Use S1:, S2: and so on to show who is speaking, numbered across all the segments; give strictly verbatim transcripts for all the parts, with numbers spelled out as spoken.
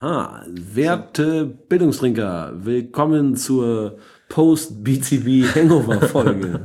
S1: Ah, werte Bildungstrinker, willkommen zur Post-B C B-Hangover-Folge.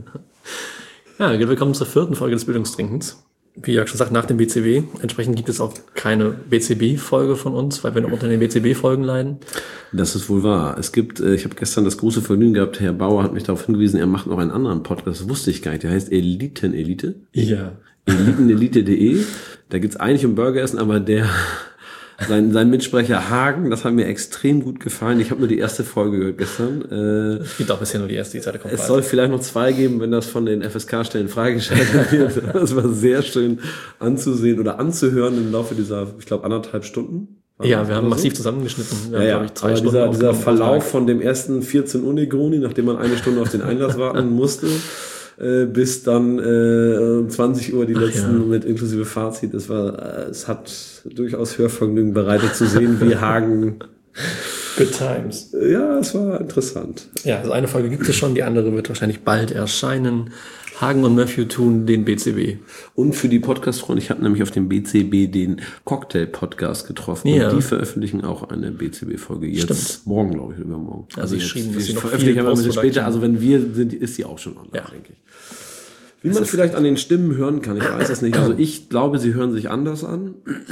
S2: Ja, willkommen zur vierten Folge des Bildungstrinkens. Wie Jörg schon sagt, nach dem B C B. Entsprechend gibt es auch keine B C B-Folge von uns, weil wir noch unter den B C B-Folgen leiden.
S1: Das ist wohl wahr. Es gibt, ich habe gestern das große Vergnügen gehabt, Herr Bauer hat mich darauf hingewiesen, er macht noch einen anderen Podcast, das wusste ich gar nicht, der heißt Eliten-Elite.
S2: Ja.
S1: Elitenelite punkt de. Da geht's eigentlich um Burgeressen, aber der... Sein, sein Mitsprecher Hagen, das hat mir extrem gut gefallen. Ich habe nur die erste Folge gehört gestern. Äh,
S2: es gibt auch bisher nur die erste, die zweite kommt.
S1: Es bald. Soll vielleicht noch zwei geben, wenn das von den F S K-Stellen freigeschaltet wird. Das war sehr schön anzusehen oder anzuhören im Laufe dieser, ich glaube, anderthalb Stunden.
S2: Ja, wir haben massiv so zusammengeschnitten. Wir
S1: ja,
S2: haben,
S1: ja.
S2: ich, zwei
S1: aber
S2: Stunden
S1: dieser, dieser Verlauf von dem ersten vierzehn Uhr Negroni, nachdem man eine Stunde auf den Einlass warten musste, bis dann äh, um zwanzig Uhr die Ach, letzten ja. mit inklusive Fazit. Es war, äh, es hat durchaus Hörvergnügen bereitet zu sehen, wie Hagen.
S2: Good times.
S1: Ja, es war interessant.
S2: Ja, also eine Folge gibt es schon, die andere wird wahrscheinlich bald erscheinen. Hagen und Matthew tun den B C B.
S1: Und für die Podcast-Freunde, ich habe nämlich auf dem B C B den Cocktail-Podcast getroffen.
S2: Ja.
S1: Und die veröffentlichen auch eine B C B-Folge jetzt.
S2: Stimmt.
S1: Morgen, glaube ich, übermorgen.
S2: Also, also
S1: jetzt,
S2: dass sie noch
S1: veröffentlichen aber ein bisschen später. Also wenn wir sind, ist sie auch schon online,
S2: ja.
S1: denke ich. Wie man vielleicht an den Stimmen hören kann, ich weiß es nicht. Also ich glaube, sie hören sich anders an.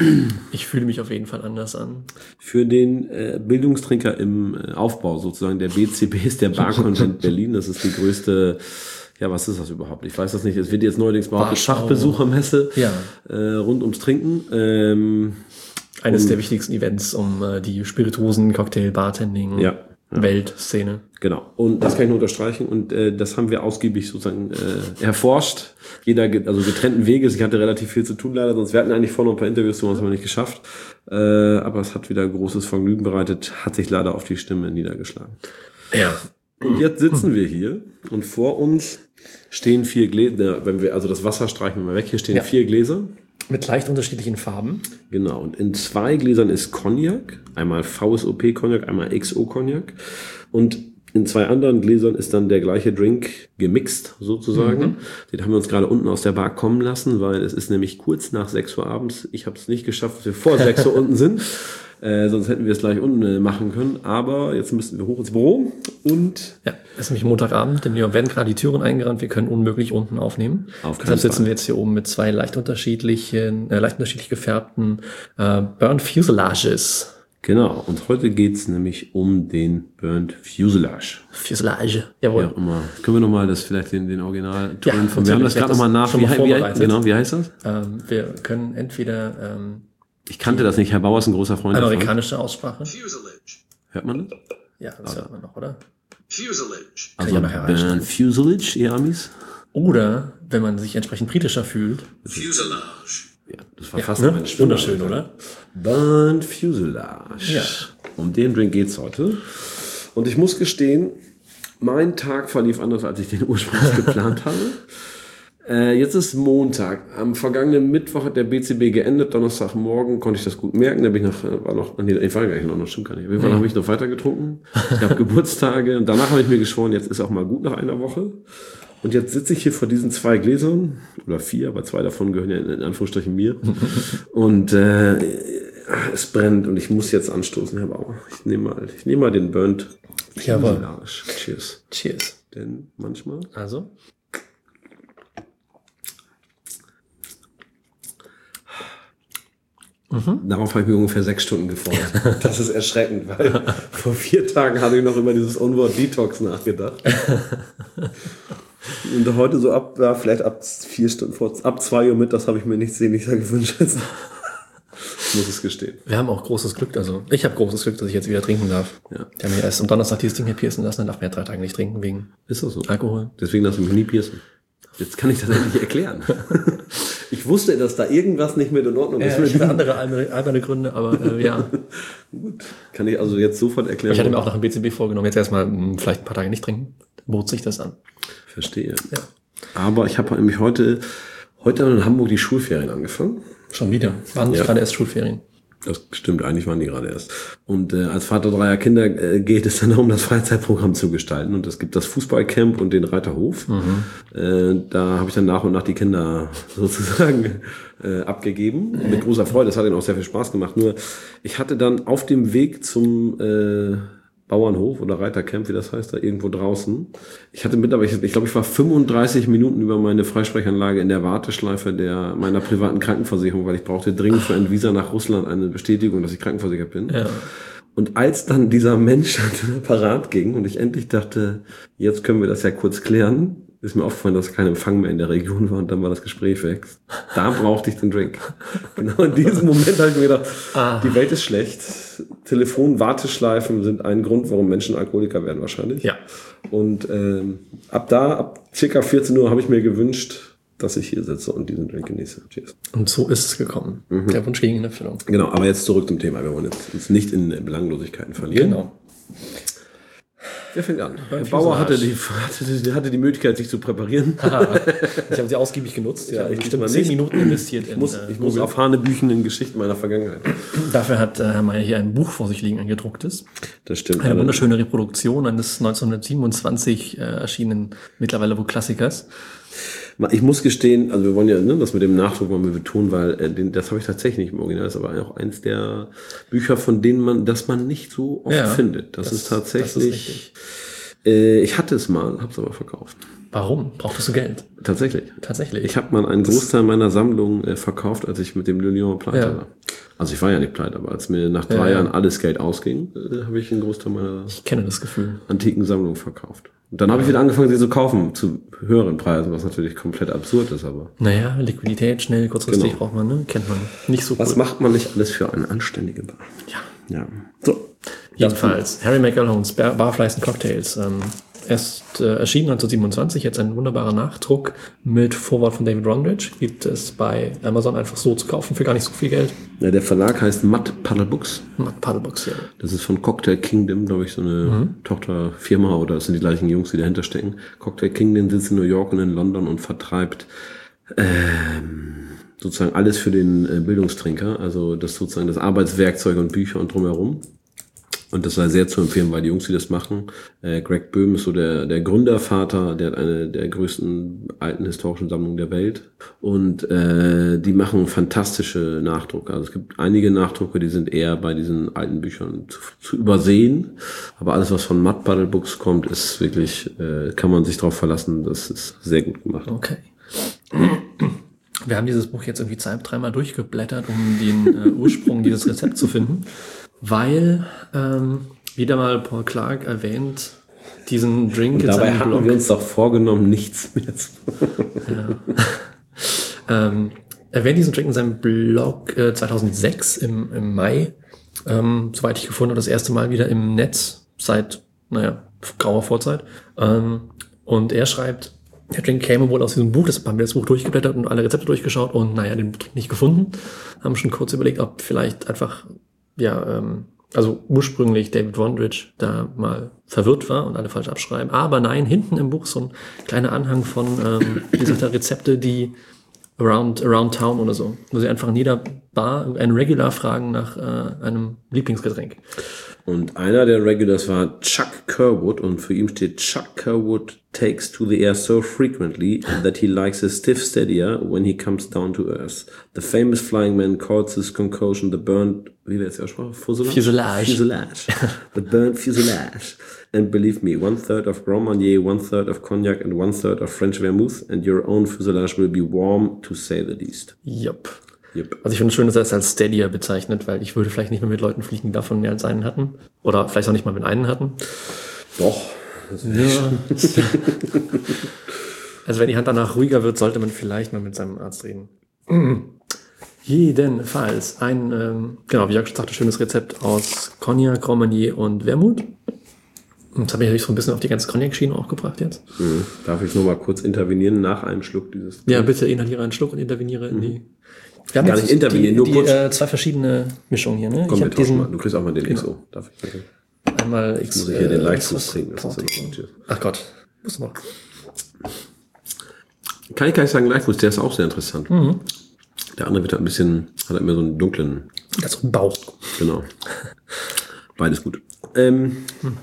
S2: Ich fühle mich auf jeden Fall anders an.
S1: Für den äh, Bildungstrinker im äh, Aufbau sozusagen, der B C B ist der Bar-Convent Berlin. Das ist die größte, ja, was ist das überhaupt? Ich weiß das nicht. Es wird jetzt neuerdings behauptet, Fachbesuchermesse
S2: ja.
S1: äh, rund ums Trinken. Ähm,
S2: Eines der wichtigsten Events um äh, die Spirituosen, Cocktail, Bartending,
S1: ja. Ja.
S2: Weltszene.
S1: Genau. Und das kann ich nur unterstreichen. Und äh, das haben wir ausgiebig sozusagen äh, erforscht. Jeder, also getrennten Weges. Ich hatte relativ viel zu tun leider, sonst wir hatten eigentlich vor noch ein paar Interviews, das haben wir nicht geschafft. Äh, aber es hat wieder großes Vergnügen bereitet, hat sich leider auf die Stimme niedergeschlagen.
S2: Ja.
S1: Und jetzt sitzen wir hier und vor uns stehen vier Gläser, wenn wir, also das Wasser streichen wir mal weg, hier stehen ja. vier Gläser.
S2: Mit leicht unterschiedlichen Farben.
S1: Genau, und in zwei Gläsern ist Cognac, einmal V S O P Cognac, einmal X O Cognac. Und in zwei anderen Gläsern ist dann der gleiche Drink gemixt, sozusagen. Mhm. Den haben wir uns gerade unten aus der Bar kommen lassen, weil es ist nämlich kurz nach sechs Uhr abends. Ich habe es nicht geschafft, dass wir vor sechs Uhr unten sind. Äh, sonst hätten wir es gleich unten äh, machen können. Aber jetzt müssen wir hoch ins Büro und...
S2: Ja, es ist nämlich Montagabend, denn wir werden gerade die Türen eingerannt. Wir können unmöglich unten aufnehmen.
S1: Auf
S2: Deshalb sitzen Fall. wir jetzt hier oben mit zwei leicht unterschiedlichen, äh, leicht unterschiedlich gefärbten äh, Burnt Fuselages.
S1: Genau, und heute geht's nämlich um den Burnt Fuselage.
S2: Fuselage, jawohl.
S1: Ja, immer. Können wir nochmal das vielleicht den, den Original
S2: ja,
S1: von, wir haben das gerade nochmal nach. Wie, wie, genau, wie heißt das?
S2: Ähm, wir können entweder... Ähm,
S1: ich kannte das nicht, Herr Bauer ist ein großer Freund davon.
S2: Amerikanische Aussprache.
S3: Fuselage.
S1: Hört man das?
S2: Ja, das ah. hört man noch, oder?
S3: Fuselage.
S1: Also Burnt Fuselage, ihr Amis?
S2: Oder, wenn man sich entsprechend britischer fühlt.
S3: Fuselage.
S1: Ja, das war fast
S2: ja,
S1: ne?
S2: mein wunderschön, oder?
S1: Burnt Fuselage.
S2: Ja.
S1: Um den Drink geht's heute. Und ich muss gestehen, mein Tag verlief anders, als ich den ursprünglich geplant habe. Äh, jetzt ist Montag. Am vergangenen Mittwoch hat der B C B geendet. Donnerstagmorgen konnte ich das gut merken. Da bin ich noch, war noch, nee, ich war gar nicht noch, noch stimmt gar nicht. Auf jeden Fall habe ich noch weiter getrunken. Ich habe Geburtstage. Und danach habe ich mir geschworen, jetzt ist auch mal gut nach einer Woche. Und jetzt sitze ich hier vor diesen zwei Gläsern, oder vier, aber zwei davon gehören ja in Anführungsstrichen mir. Und äh, es brennt und ich muss jetzt anstoßen, Herr Bauer. Ich nehme mal, ich nehme mal den Burnt
S2: Fuselage.
S1: Cheers.
S2: Cheers.
S1: Denn manchmal...
S2: Also...
S1: Mhm. Darauf habe ich mir ungefähr sechs Stunden gefreut. Das ist erschreckend, weil vor vier Tagen hatte ich noch über dieses Onward Detox nachgedacht. Und heute so ab, ja, vielleicht ab vier Stunden vor, ab zwei Uhr mittags habe ich mir nichts sehnlicher gewünscht. Ich muss es gestehen.
S2: Wir haben auch großes Glück, also ich habe großes Glück, dass ich jetzt wieder trinken darf.
S1: Ja.
S2: Wir haben ja erst am Donnerstag dieses Ding hier piercen lassen, dann darf man ja drei Tage nicht trinken wegen
S1: ist das so?
S2: Alkohol.
S1: Deswegen darfst du mich nie piercen. Jetzt kann ich das endlich erklären. Ich wusste, dass da irgendwas nicht mit in Ordnung ist.
S2: Ja, ich hatte andere alberne Gründe, aber äh, ja.
S1: Gut, kann ich also jetzt sofort erklären.
S2: Ich hatte mir auch nach dem B C B vorgenommen, jetzt erstmal mh, vielleicht ein paar Tage nicht trinken. Dann bot sich das an.
S1: Verstehe.
S2: Ja.
S1: Aber ich habe nämlich heute, heute haben in Hamburg die Schulferien angefangen.
S2: Schon wieder. Waren nicht
S1: ja.
S2: gerade erst Schulferien.
S1: Das stimmt, eigentlich waren die gerade erst. Und äh, als Vater dreier Kinder äh, geht es dann darum, das Freizeitprogramm zu gestalten. Und es gibt das Fußballcamp und den Reiterhof. Mhm. Äh, da habe ich dann nach und nach die Kinder sozusagen äh, abgegeben. Mit großer Freude. Das hat ihnen auch sehr viel Spaß gemacht. Nur ich hatte dann auf dem Weg zum äh, Bauernhof oder Reitercamp, wie das heißt, da irgendwo draußen. Ich hatte mittlerweile, ich, ich glaube, ich war fünfunddreißig Minuten über meine Freisprechanlage in der Warteschleife der meiner privaten Krankenversicherung, weil ich brauchte dringend für ein Visa nach Russland eine Bestätigung, dass ich krankenversichert bin. Ja. Und als dann dieser Mensch an den Apparat ging und ich endlich dachte, jetzt können wir das ja kurz klären, ist mir aufgefallen, dass kein Empfang mehr in der Region war und dann war das Gespräch weg. Da brauchte ich den Drink. Genau in diesem Moment habe ich mir gedacht, ah. die Welt ist schlecht. Telefon-Warteschleifen sind ein Grund, warum Menschen Alkoholiker werden wahrscheinlich.
S2: Ja.
S1: Und ähm, ab da, ab circa vierzehn Uhr habe ich mir gewünscht, dass ich hier sitze und diesen Drink genieße. Cheers.
S2: Und so ist es gekommen. Mhm. Der Wunsch ging in Erfüllung.
S1: Genau, aber jetzt zurück zum Thema. Wir wollen jetzt uns nicht in Belanglosigkeiten verlieren.
S2: Genau.
S1: Wer fängt an? Herr Bauer hatte die, hatte, hatte die Möglichkeit, sich zu präparieren.
S2: Aha. Ich habe sie ausgiebig genutzt. Ja, ich habe zehn Minuten investiert.
S1: Ich muss, in, ich muss auf Hanebüchen in Geschichten meiner Vergangenheit.
S2: Dafür hat Herr Mayer hier ein Buch vor sich liegen, ein gedrucktes.
S1: Das stimmt.
S2: Eine wunderschöne Reproduktion eines neunzehnhundertsiebenundzwanzig äh, erschienenen, mittlerweile wohl Klassikers.
S1: Ich muss gestehen, also wir wollen ja ne, das mit dem Nachdruck mal betonen, weil äh, den, das habe ich tatsächlich nicht im Original, das ist aber auch eins der Bücher, von denen man, das man nicht so oft ja, findet. Das, das ist tatsächlich. Das ist äh, ich hatte es mal, habe es aber verkauft.
S2: Warum? Brauchtest du Geld?
S1: Tatsächlich.
S2: Tatsächlich.
S1: Ich habe mal einen Großteil meiner Sammlung äh, verkauft, als ich mit dem Lyon pleite ja. war. Also ich war ja nicht pleite, aber als mir nach drei ja, Jahren ja. alles Geld ausging, äh, habe ich einen Großteil meiner
S2: ich kenne das Gefühl.
S1: antiken Sammlung verkauft. Und dann habe ich wieder angefangen, sie zu kaufen, zu höheren Preisen, was natürlich komplett absurd ist, aber.
S2: Naja, Liquidität, schnell, kurzfristig genau. braucht man, ne? Kennt man. Nicht so
S1: Was
S2: cool.
S1: macht man nicht alles für eine anständige Bar?
S2: Ja.
S1: Ja. So.
S2: Jedenfalls, Harry McElhone's Bar, Barflies and Cocktails. Ähm, erst äh, erschienen neunzehnhundertsiebenundzwanzig, jetzt ein wunderbarer Nachdruck mit Vorwort von David Rondridge. Gibt es bei Amazon einfach so zu kaufen für gar nicht so viel Geld.
S1: Ja, der Verlag heißt Mud Puddle Books.
S2: Mud Puddle Books, ja.
S1: Das ist von Cocktail Kingdom, glaube ich, so eine mhm. Tochterfirma, oder es sind die gleichen Jungs, die dahinter stecken. Cocktail Kingdom sitzt in New York und in London und vertreibt ähm, sozusagen alles für den äh, Bildungstrinker. Also das sozusagen das Arbeitswerkzeug und Bücher und drumherum. Und das sei sehr zu empfehlen, weil die Jungs, die das machen, äh, Greg Böhm ist so der, der Gründervater, der hat eine der größten alten historischen Sammlungen der Welt. Und äh, die machen fantastische Nachdrucke. Also es gibt einige Nachdrucke, die sind eher bei diesen alten Büchern zu, zu übersehen. Aber alles, was von Mud Puddle Books kommt, ist wirklich, äh, kann man sich darauf verlassen, das ist sehr gut gemacht.
S2: Okay. Wir haben dieses Buch jetzt irgendwie zwei, dreimal durchgeblättert, um den äh, Ursprung dieses Rezepts zu finden. Weil ähm, wieder mal Paul Clark erwähnt, diesen Drink
S1: und
S2: in
S1: dabei
S2: seinem
S1: hatten
S2: Blog.
S1: wir uns doch vorgenommen, nichts mehr zu
S2: ja. ähm, erwähnt diesen Drink in seinem Blog äh, zweitausendsechs im, im Mai. Ähm, soweit ich gefunden habe, das erste Mal wieder im Netz seit, naja, grauer Vorzeit. Ähm, und er schreibt, der Drink käme wohl aus diesem Buch, das haben wir das Buch durchgeblättert und alle Rezepte durchgeschaut und naja, den Drink nicht gefunden. Haben schon kurz überlegt, ob vielleicht einfach ja, ähm, also ursprünglich David Rondridge da mal verwirrt war und alle falsch abschreiben. Aber nein, hinten im Buch so ein kleiner Anhang von, ähm, wie sagt er, Rezepte, die around, around town oder so. Wo sie einfach in jeder Bar einen Regular fragen nach äh, einem Lieblingsgetränk.
S1: Und einer der Regulars war Chuck Kerwood und für ihn steht Chuck Kerwood takes to the air so frequently that he likes a stiff steadier when he comes down to earth. The famous flying man calls his concoction the burnt, wie wäre jetzt die Aussprache? Fuselage?
S2: Fuselage.
S1: Fuselage. The burnt fuselage. And believe me, one third of Grand Marnier, one third of Cognac and one third of French Vermouth and your own fuselage will be warm to say the least.
S2: Yep. Yep. Also ich finde es schön, dass er es als Steadier bezeichnet, weil ich würde vielleicht nicht mehr mit Leuten fliegen, die davon mehr als einen hatten. Oder vielleicht auch nicht mal mit einen hatten.
S1: Doch.
S2: Ja. Also wenn die Hand danach ruhiger wird, sollte man vielleicht mal mit seinem Arzt reden. Mhm. Jedenfalls ein, ähm, genau, wie Jörg schon sagte, schönes Rezept aus Cognac, Grand Marnier und Vermouth. Und das habe ich natürlich so ein bisschen auf die ganze Cognac-Schiene auch gebracht jetzt.
S1: Mhm. Darf ich nur mal kurz intervenieren nach einem Schluck dieses...
S2: Ja, bitte inhaliere einen Schluck und interveniere mhm. in die...
S1: Wir haben gar nicht intervenieren, nur
S2: die,
S1: kurz.
S2: Die, äh, zwei verschiedene Mischungen hier, ne?
S1: Komm,
S2: ich hab diesen,
S1: mal. Du kriegst auch mal den
S2: genau.
S1: X O. Darf ich bitte?
S2: Einmal X O.
S1: Muss ich hier äh, den Leichtfuß trinken. Das ist so.
S2: Ach Gott. Muss noch.
S1: Kann ich gar nicht sagen, Leichtfuß, der ist auch sehr interessant. Mhm. Der andere wird halt ein bisschen, hat halt mehr so einen dunklen
S2: Also Bauch.
S1: Genau. Beides gut. Ähm, hm.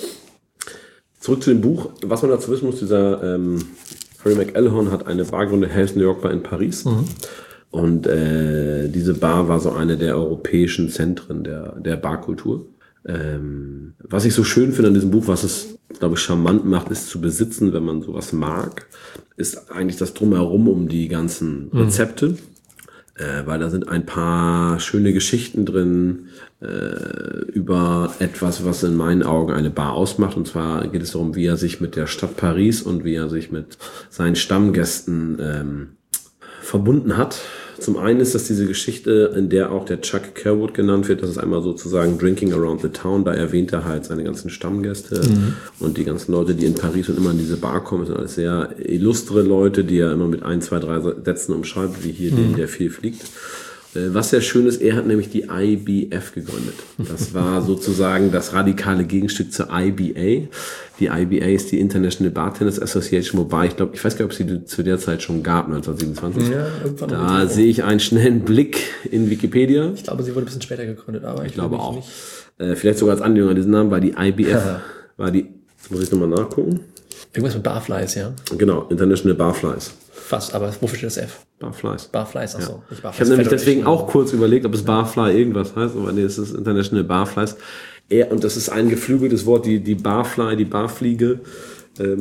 S1: Zurück zu dem Buch. Was man dazu wissen muss, dieser ähm, Harry McElhone hat eine Bar gegründet, Hell's New York Bar in Paris. Mhm. Und äh, diese Bar war so eine der europäischen Zentren der, der Barkultur. Ähm, was ich so schön finde an diesem Buch, was es, glaube ich, charmant macht, ist zu besitzen, wenn man sowas mag, ist eigentlich das Drumherum um die ganzen Rezepte. Mhm. Äh, weil da sind ein paar schöne Geschichten drin äh, über etwas, was in meinen Augen eine Bar ausmacht. Und zwar geht es darum, wie er sich mit der Stadt Paris und wie er sich mit seinen Stammgästen ähm, verbunden hat. Zum einen ist das diese Geschichte, in der auch der Chuck Kerwood genannt wird. Das ist einmal sozusagen Drinking Around the Town. Da erwähnt er halt seine ganzen Stammgäste mhm. und die ganzen Leute, die in Paris und immer in diese Bar kommen. Das sind alles sehr illustre Leute, die er immer mit ein, zwei, drei Sätzen umschreibt, wie hier mhm. den, der viel fliegt. Was sehr schön ist, er hat nämlich die I B F gegründet. Das war sozusagen das radikale Gegenstück zur I B A. Die I B A ist die International Bartenders Association, wobei ich glaube, ich weiß gar nicht, ob sie zu der Zeit schon gab, neunzehnhundertsiebenundzwanzig. Ja, irgendwann. Da sehe ich einen schnellen Blick in Wikipedia.
S2: Ich glaube, sie wurde ein bisschen später gegründet, aber ich,
S1: ich glaube auch. Äh, vielleicht sogar als Anlehnung an diesen Namen, weil die I B F war die, jetzt muss ich nochmal nachgucken.
S2: Irgendwas mit Barflies, ja?
S1: Genau, International Barflies.
S2: Fast, aber wofür steht das F?
S1: Barflies.
S2: Barflies, achso.
S1: Ja. Nicht Barflies. Ich habe nämlich deswegen auch kurz überlegt, ob es Barfly irgendwas heißt, aber nee, es ist International Barflies. Er, und das ist ein geflügeltes Wort, die, die Barfly, die Barfliege. Ähm,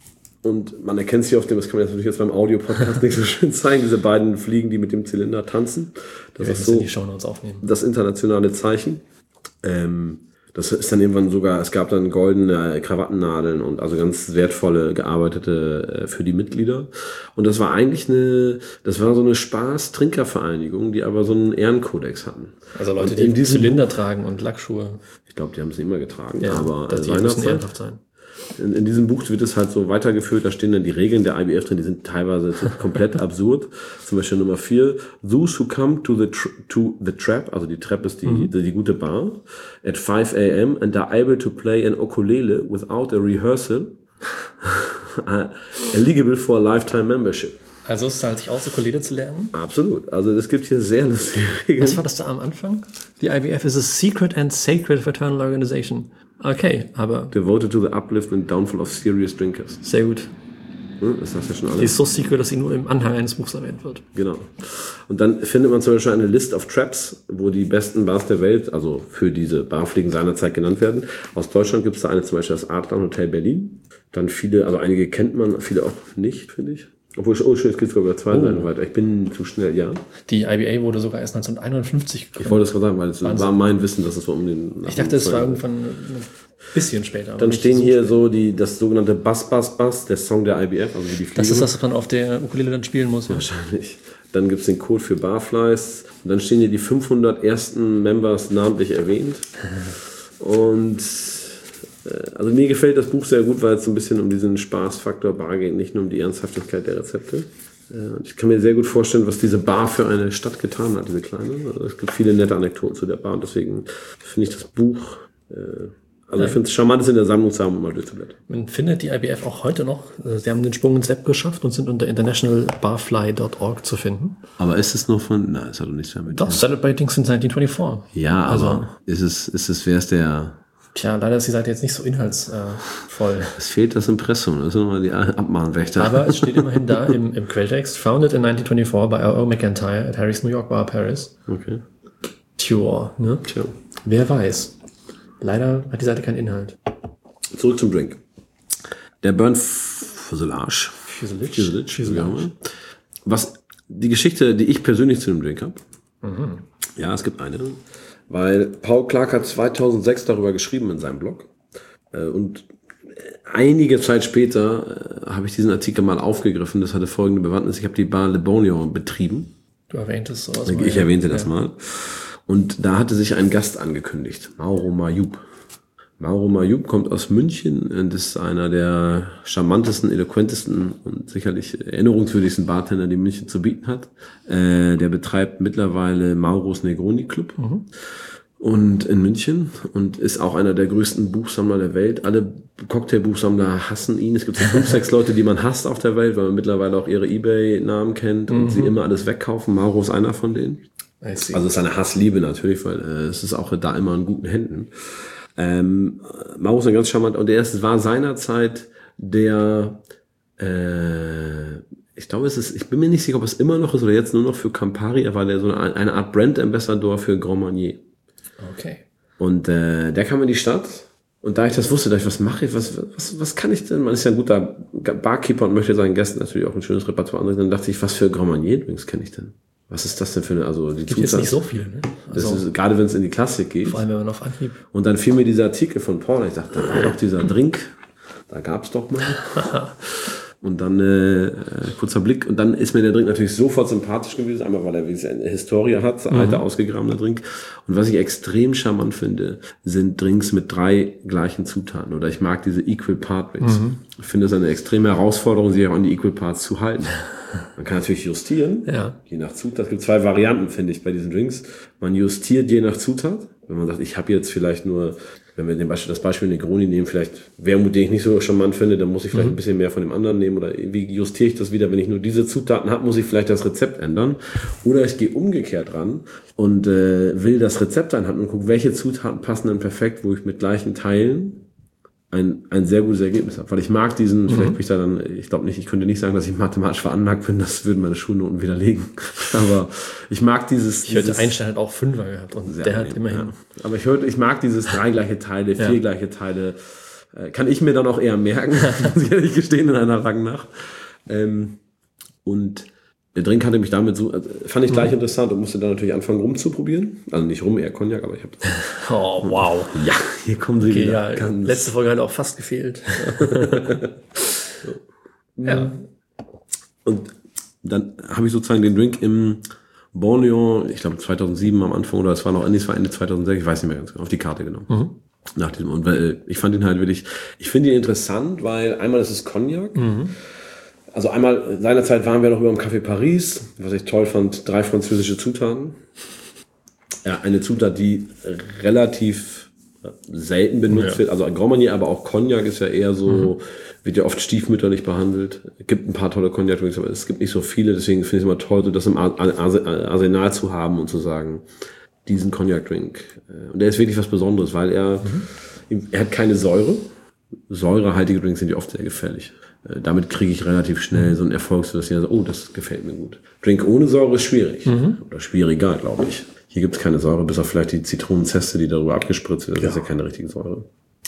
S1: und man erkennt sie auf dem, das kann man jetzt natürlich jetzt beim Audio-Podcast nicht so schön zeigen, diese beiden Fliegen, die mit dem Zylinder tanzen. Das ist so
S2: die Shownotes aufnehmen.
S1: Das internationale Zeichen. Ähm, Das ist dann irgendwann sogar, es gab dann goldene Krawattennadeln und also ganz wertvolle gearbeitete äh, für die Mitglieder. Und das war eigentlich eine, das war so eine Spaß-Trinkervereinigung, die aber so einen Ehrenkodex hatten.
S2: Also Leute, die die Zylinder tragen und Lackschuhe.
S1: Ich glaube, die haben sie immer getragen,
S2: ja,
S1: aber
S2: äh, die müssen ehrenhaft sein.
S1: In, in diesem Buch wird es halt so weitergeführt, da stehen dann die Regeln der I B F drin, die sind teilweise komplett absurd. Zum Beispiel Nummer vier, those who come to the, tr- to the trap, also die Trap ist die, mhm. die, die gute Bar, at five a.m. and are able to play an ukulele without a rehearsal, are eligible for a lifetime membership.
S2: Also es zahlt sich aus, Ukulele zu lernen?
S1: Absolut. Also es gibt hier sehr lustige Regeln.
S2: Was war das da am Anfang? Die I B F is a secret and sacred fraternal organization. Okay, aber...
S1: Devoted to the uplift and downfall of serious drinkers.
S2: Sehr gut.
S1: Hm, ist das ja schon alles?
S2: Die ist so secret, dass sie nur im Anhang eines Buchs erwähnt wird.
S1: Genau. Und dann findet man zum Beispiel eine List of Traps, wo die besten Bars der Welt, also für diese Barfliegen seinerzeit genannt werden. Aus Deutschland gibt es da eine, zum Beispiel das Adler Hotel Berlin. Dann viele, also einige kennt man, viele auch nicht, finde ich. Obwohl, oh schön, es gibt sogar zwei oh. Seiten weiter. Ich bin zu schnell, ja.
S2: Die I B A wurde sogar erst neunzehnhunderteinundfünfzig gegründet.
S1: Ich wollte das gerade sagen, weil es Wahnsinn. War mein Wissen, dass es so um den...
S2: Ich dachte, es war irgendwann ein bisschen später.
S1: Dann stehen so hier später. so die das sogenannte Bass, Bass, Bass, der Song der I B F, also wie die Fliege.
S2: Das ist das, was man auf der Ukulele dann spielen muss.
S1: Wahrscheinlich. Dann gibt es den Code für Barflies. Und dann stehen hier die fünfhundert ersten Members namentlich erwähnt. Und... Also mir gefällt das Buch sehr gut, weil es so ein bisschen um diesen Spaßfaktor Bar geht, nicht nur um die Ernsthaftigkeit der Rezepte. Ich kann mir sehr gut vorstellen, was diese Bar für eine Stadt getan hat, diese kleine. Also es gibt viele nette Anekdoten zu der Bar und deswegen finde ich das Buch, also ich finde es charmant, es in der Sammlung zu haben, um mal durchzublättern.
S2: Man findet die I B F auch heute noch. Sie haben den Sprung ins Web geschafft und sind unter international barfly dot org zu finden.
S1: Aber ist es noch von, nein, es hat doch nichts mehr mit.
S2: Doch, Celebrating since neunzehnhundertvierundvierzig.
S1: Ja, also, aber ist es, ist es, wer ist der...
S2: Tja, leider ist die Seite jetzt nicht so inhaltsvoll.
S1: Es fehlt das Impressum, das sind nochmal die Abmahnwächter.
S2: Aber es steht immerhin da im, im Quelltext, founded in neunzehnhundertvierundvierzig by Earl McIntyre at Harry's New York Bar, Paris.
S1: Okay.
S2: Tja, ne?
S1: Tja.
S2: Wer weiß. Leider hat die Seite keinen Inhalt.
S1: Zurück zum Drink. Der Burn Fuselage.
S2: Fuselage.
S1: Fuselage. Fuselage. Was, die Geschichte, die ich persönlich zu dem Drink habe. Mhm. Ja, es gibt eine. Weil Paul Clark hat zweitausendsechs darüber geschrieben in seinem Blog. Und einige Zeit später habe ich diesen Artikel mal aufgegriffen. Das hatte folgende Bewandtnis. Ich habe die Bar Le Bonheur betrieben.
S2: Du erwähntest sowas
S1: mal. Ich erwähnte das ja. mal. Und da hatte sich ein Gast angekündigt. Mauro Mayoub. Mauro Mayoub kommt aus München und ist einer der charmantesten, eloquentesten und sicherlich erinnerungswürdigsten Bartender, die München zu bieten hat. Äh, der betreibt mittlerweile Mauros Negroni Club mhm. und in München und ist auch einer der größten Buchsammler der Welt. Alle Cocktailbuchsammler hassen ihn. Es gibt so fünf, sechs Leute, die man hasst auf der Welt, weil man mittlerweile auch ihre eBay-Namen kennt und mhm. sie immer alles wegkaufen. Mauro ist einer von denen.
S2: I see.
S1: Also es ist eine Hassliebe natürlich, weil äh, es ist auch da immer in guten Händen. Ähm, Mauro ist ganz charmant und der ist, war seinerzeit der, äh, ich glaube, es ist, ich bin mir nicht sicher, ob es immer noch ist oder jetzt nur noch für Campari, er war der so eine, eine Art Brand Ambassador für Grand Marnier.
S2: Okay.
S1: Und äh, der kam in die Stadt und da ich das wusste, da ich, was mache ich, was, was, was kann ich denn? Man ist ja ein guter Barkeeper und möchte seinen Gästen natürlich auch ein schönes Repertoire anrichten. Dann dachte ich, was für Grand Marnier Drinks kenne ich denn? Was ist das denn für eine, also die
S2: Gibt jetzt nicht so viel, ne?
S1: Also, das ist, gerade wenn es in die Klassik geht.
S2: Vor allem, wenn man auf Anhieb.
S1: Und dann fiel mir dieser Artikel von Paul, ich dachte, da war doch dieser Drink, da gab's doch mal. Und dann äh, kurzer Blick und dann ist mir der Drink natürlich sofort sympathisch gewesen, einmal weil er eine Historie hat, ein alter, mhm. ausgegrabener Drink. Und was ich extrem charmant finde, sind Drinks mit drei gleichen Zutaten. Oder ich mag diese Equal Part Drinks. Mhm. Ich finde es eine extreme Herausforderung, sich auch an die Equal Parts zu halten. Man kann natürlich justieren,
S2: ja.
S1: je nach Zutat. Es gibt zwei Varianten, finde ich, bei diesen Drinks. Man justiert je nach Zutat. Wenn man sagt, ich habe jetzt vielleicht nur, wenn wir den Beispiel, das Beispiel Negroni nehmen, vielleicht Wermut, den ich nicht so charmant finde, dann muss ich vielleicht mhm. ein bisschen mehr von dem anderen nehmen. Oder wie justiere ich das wieder? Wenn ich nur diese Zutaten habe, muss ich vielleicht das Rezept ändern. Oder ich gehe umgekehrt ran und äh, will das Rezept einhalten und gucke, welche Zutaten passen dann perfekt, wo ich mit gleichen Teilen ein ein sehr gutes Ergebnis habe. Weil ich mag diesen, mhm. vielleicht bin ich da dann, ich glaube nicht, ich könnte nicht sagen, dass ich mathematisch veranlagt bin, das würden meine Schulnoten widerlegen. Aber ich mag dieses...
S2: Ich hörte, Einstein hat auch Fünfer gehabt und der hat immerhin...
S1: Ja. Aber ich hörte, ich mag dieses drei gleiche Teile, vier ja. gleiche Teile, äh, kann ich mir dann auch eher merken, muss ich ehrlich gestehen, in einer Rang nach. Ähm, und der Drink hatte mich damit so, also fand ich gleich mhm. interessant und musste dann natürlich anfangen rumzuprobieren. Also nicht rum, eher Cognac, aber ich habe...
S2: Oh, wow.
S1: Ja, hier kommen sie
S2: okay,
S1: wieder.
S2: Ja, letzte Folge hat auch fast gefehlt.
S1: so. Ja. Und dann habe ich sozusagen den Drink im Borneo, ich glaube zweitausendsieben am Anfang, oder es war noch, nee, es war Ende zweitausendsechs, ich weiß nicht mehr ganz genau, auf die Karte genommen. Mhm. Nach diesem, und weil, ich fand ihn halt wirklich, ich finde ihn interessant, weil einmal ist es Cognac, mhm. Also einmal, seinerzeit waren wir noch über dem Café Paris, was ich toll fand, drei französische Zutaten. Ja, eine Zutat, die relativ selten benutzt ja. wird, also Grand Marnier, aber auch Cognac ist ja eher so, mhm. wird ja oft stiefmütterlich behandelt. Es gibt ein paar tolle Cognac-Drinks, aber es gibt nicht so viele, deswegen finde ich es immer toll, das im Arsenal zu haben und zu sagen, diesen Cognac-Drink. Und der ist wirklich was Besonderes, weil er, mhm. er hat keine Säure. Säurehaltige Drinks sind ja oft sehr gefährlich. Damit kriege ich relativ schnell so einen Erfolg, so dass ich sage, oh, das gefällt mir gut. Drink ohne Säure ist schwierig. Mhm. Oder schwieriger, glaube ich. Hier gibt es keine Säure, bis auf vielleicht die Zitronenzeste, die darüber abgespritzt wird. Das ja. ist ja keine richtige Säure.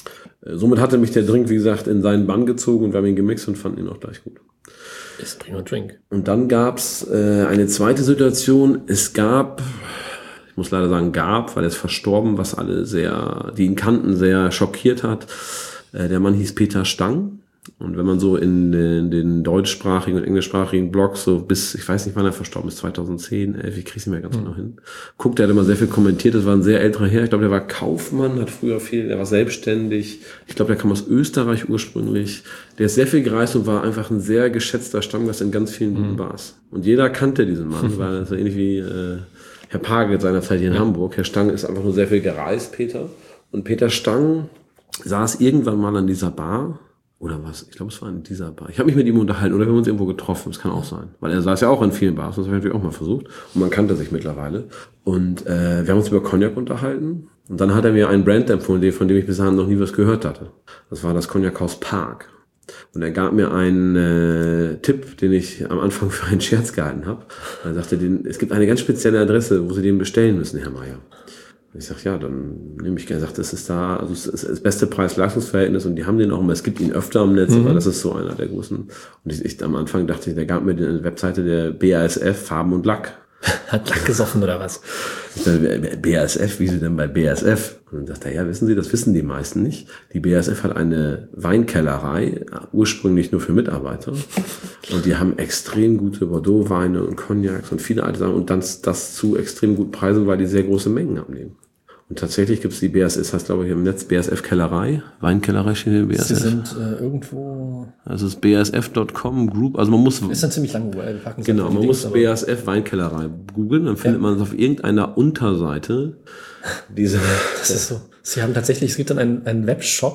S1: Somit hatte mich der Drink, wie gesagt, in seinen Bann gezogen und wir haben ihn gemixt und fanden ihn auch gleich gut.
S2: Ist ein prima Drink.
S1: Und dann gab's äh, eine zweite Situation. Es gab, ich muss leider sagen gab, weil er ist verstorben, was alle sehr, die ihn kannten, sehr schockiert hat. Äh, der Mann hieß Peter Stang. Und wenn man so in den, den deutschsprachigen und englischsprachigen Blogs so bis, ich weiß nicht, wann er verstorben ist, zweitausendzehn, elf, ich krieg's nicht mehr ganz genau hin. Guckt, er hat immer sehr viel kommentiert, das war ein sehr älterer Herr, ich glaube, der war Kaufmann, hat früher viel, der war selbstständig, ich glaube, der kam aus Österreich ursprünglich, der ist sehr viel gereist und war einfach ein sehr geschätzter Stammgast in ganz vielen guten Bars. Und jeder kannte diesen Mann, weil das so ähnlich wie äh, Herr Pagel seinerzeit hier in ja. Hamburg. Herr Stang ist einfach nur sehr viel gereist, Peter. Und Peter Stang saß irgendwann mal an dieser Bar, oder was? Ich glaube, es war in dieser Bar. Ich habe mich mit ihm unterhalten oder wir haben uns irgendwo getroffen. Das kann auch sein. Weil er saß ja auch in vielen Bars. Das habe ich natürlich auch mal versucht. Und man kannte sich mittlerweile. Und äh, wir haben uns über Cognac unterhalten. Und dann hat er mir einen Brand empfohlen, von dem ich bis dahin noch nie was gehört hatte. Das war das Cognac-Haus Park. Und er gab mir einen äh, Tipp, den ich am Anfang für einen Scherz gehalten habe. Er sagte, den, es gibt eine ganz spezielle Adresse, wo Sie den bestellen müssen, Herr Meier. Ich sag ja, dann nehme ich gerne, sagt, das ist da, also es ist das beste Preis-Leistungs-Verhältnis und die haben den auch immer, es gibt ihn öfter am Netz, mhm. aber das ist so einer der großen. Und ich, ich am Anfang dachte ich, der gab mir eine Webseite der B A S F, Farben und Lack.
S2: Hat Lack gesoffen oder was?
S1: Ich dachte, B A S F, wie sie denn bei B A S F? Und dann dachte er, ja, wissen Sie, das wissen die meisten nicht. Die B A S F hat eine Weinkellerei, ursprünglich nur für Mitarbeiter. Und die haben extrem gute Bordeaux-Weine und Cognacs und viele alte Sachen und dann das zu extrem guten Preisen, weil die sehr große Mengen abnehmen. Und tatsächlich gibt es die B A S F, das heißt glaube ich im Netz B A S F Kellerei, Weinkellerei steht in B A S F.
S2: Sie sind äh, irgendwo...
S1: Also es ist B A S F Punkt com Group, also man muss...
S2: Ist ein ziemlich lange U R L.
S1: Genau, man muss B A S F Weinkellerei googeln, dann findet ja. man es auf irgendeiner Unterseite dieser...
S2: Das ist so. Sie haben tatsächlich, es gibt dann einen, einen Webshop,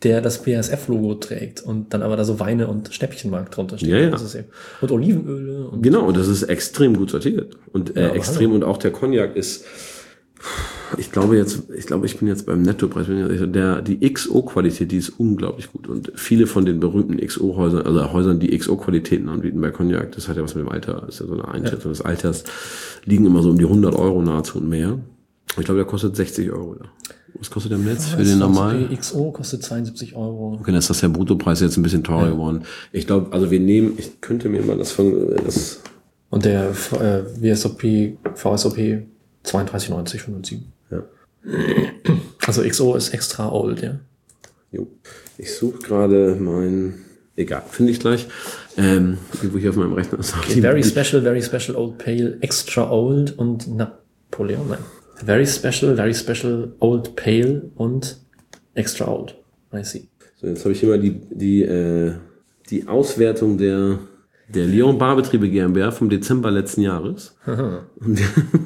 S2: der das B A S F-Logo trägt und dann aber da so Weine und Schnäppchenmarkt drunter steht.
S1: Ja, ja.
S2: Das ist eben. Und Olivenöle. Und
S1: Genau, und das ist extrem gut sortiert. Und äh,
S2: Ja,
S1: extrem,
S2: hallo.
S1: und auch der Cognac ist, ich glaube jetzt, ich glaube, ich bin jetzt beim Nettopreis, bin ich sicher, der, die X O-Qualität, die ist unglaublich gut. Und viele von den berühmten X O-Häusern, also Häusern, die X O-Qualitäten anbieten bei Cognac, das hat ja was mit dem Alter, ist ja so eine Einschätzung des Alters, liegen immer so um die hundert Euro nahezu und mehr. Ich glaube, der kostet sechzig Euro. Ja. Was kostet der im Netz für den normalen?
S2: Die X O kostet zweiundsiebzig Euro.
S1: Okay, dann ist das der Bruttopreis jetzt ein bisschen teurer
S2: Ja.
S1: geworden. Ich glaube, also wir nehmen, ich könnte mir mal das von, das,
S2: Und der äh, V S O P, V S O P zweiunddreißig neunzig von null sieben.
S1: ja.
S2: Also X O ist extra old, ja.
S1: Jo. Ich suche gerade mein, egal, finde ich gleich. Ähm, irgendwo hier auf meinem Rechner ist auch die-
S2: Very special, very special old pale, extra old und Napoleon, nein. Very special, very special old pale und extra old. I see.
S1: So, jetzt habe ich hier mal die, die, äh, die Auswertung der, der Lyon Barbetriebe GmbH vom Dezember letzten Jahres. Und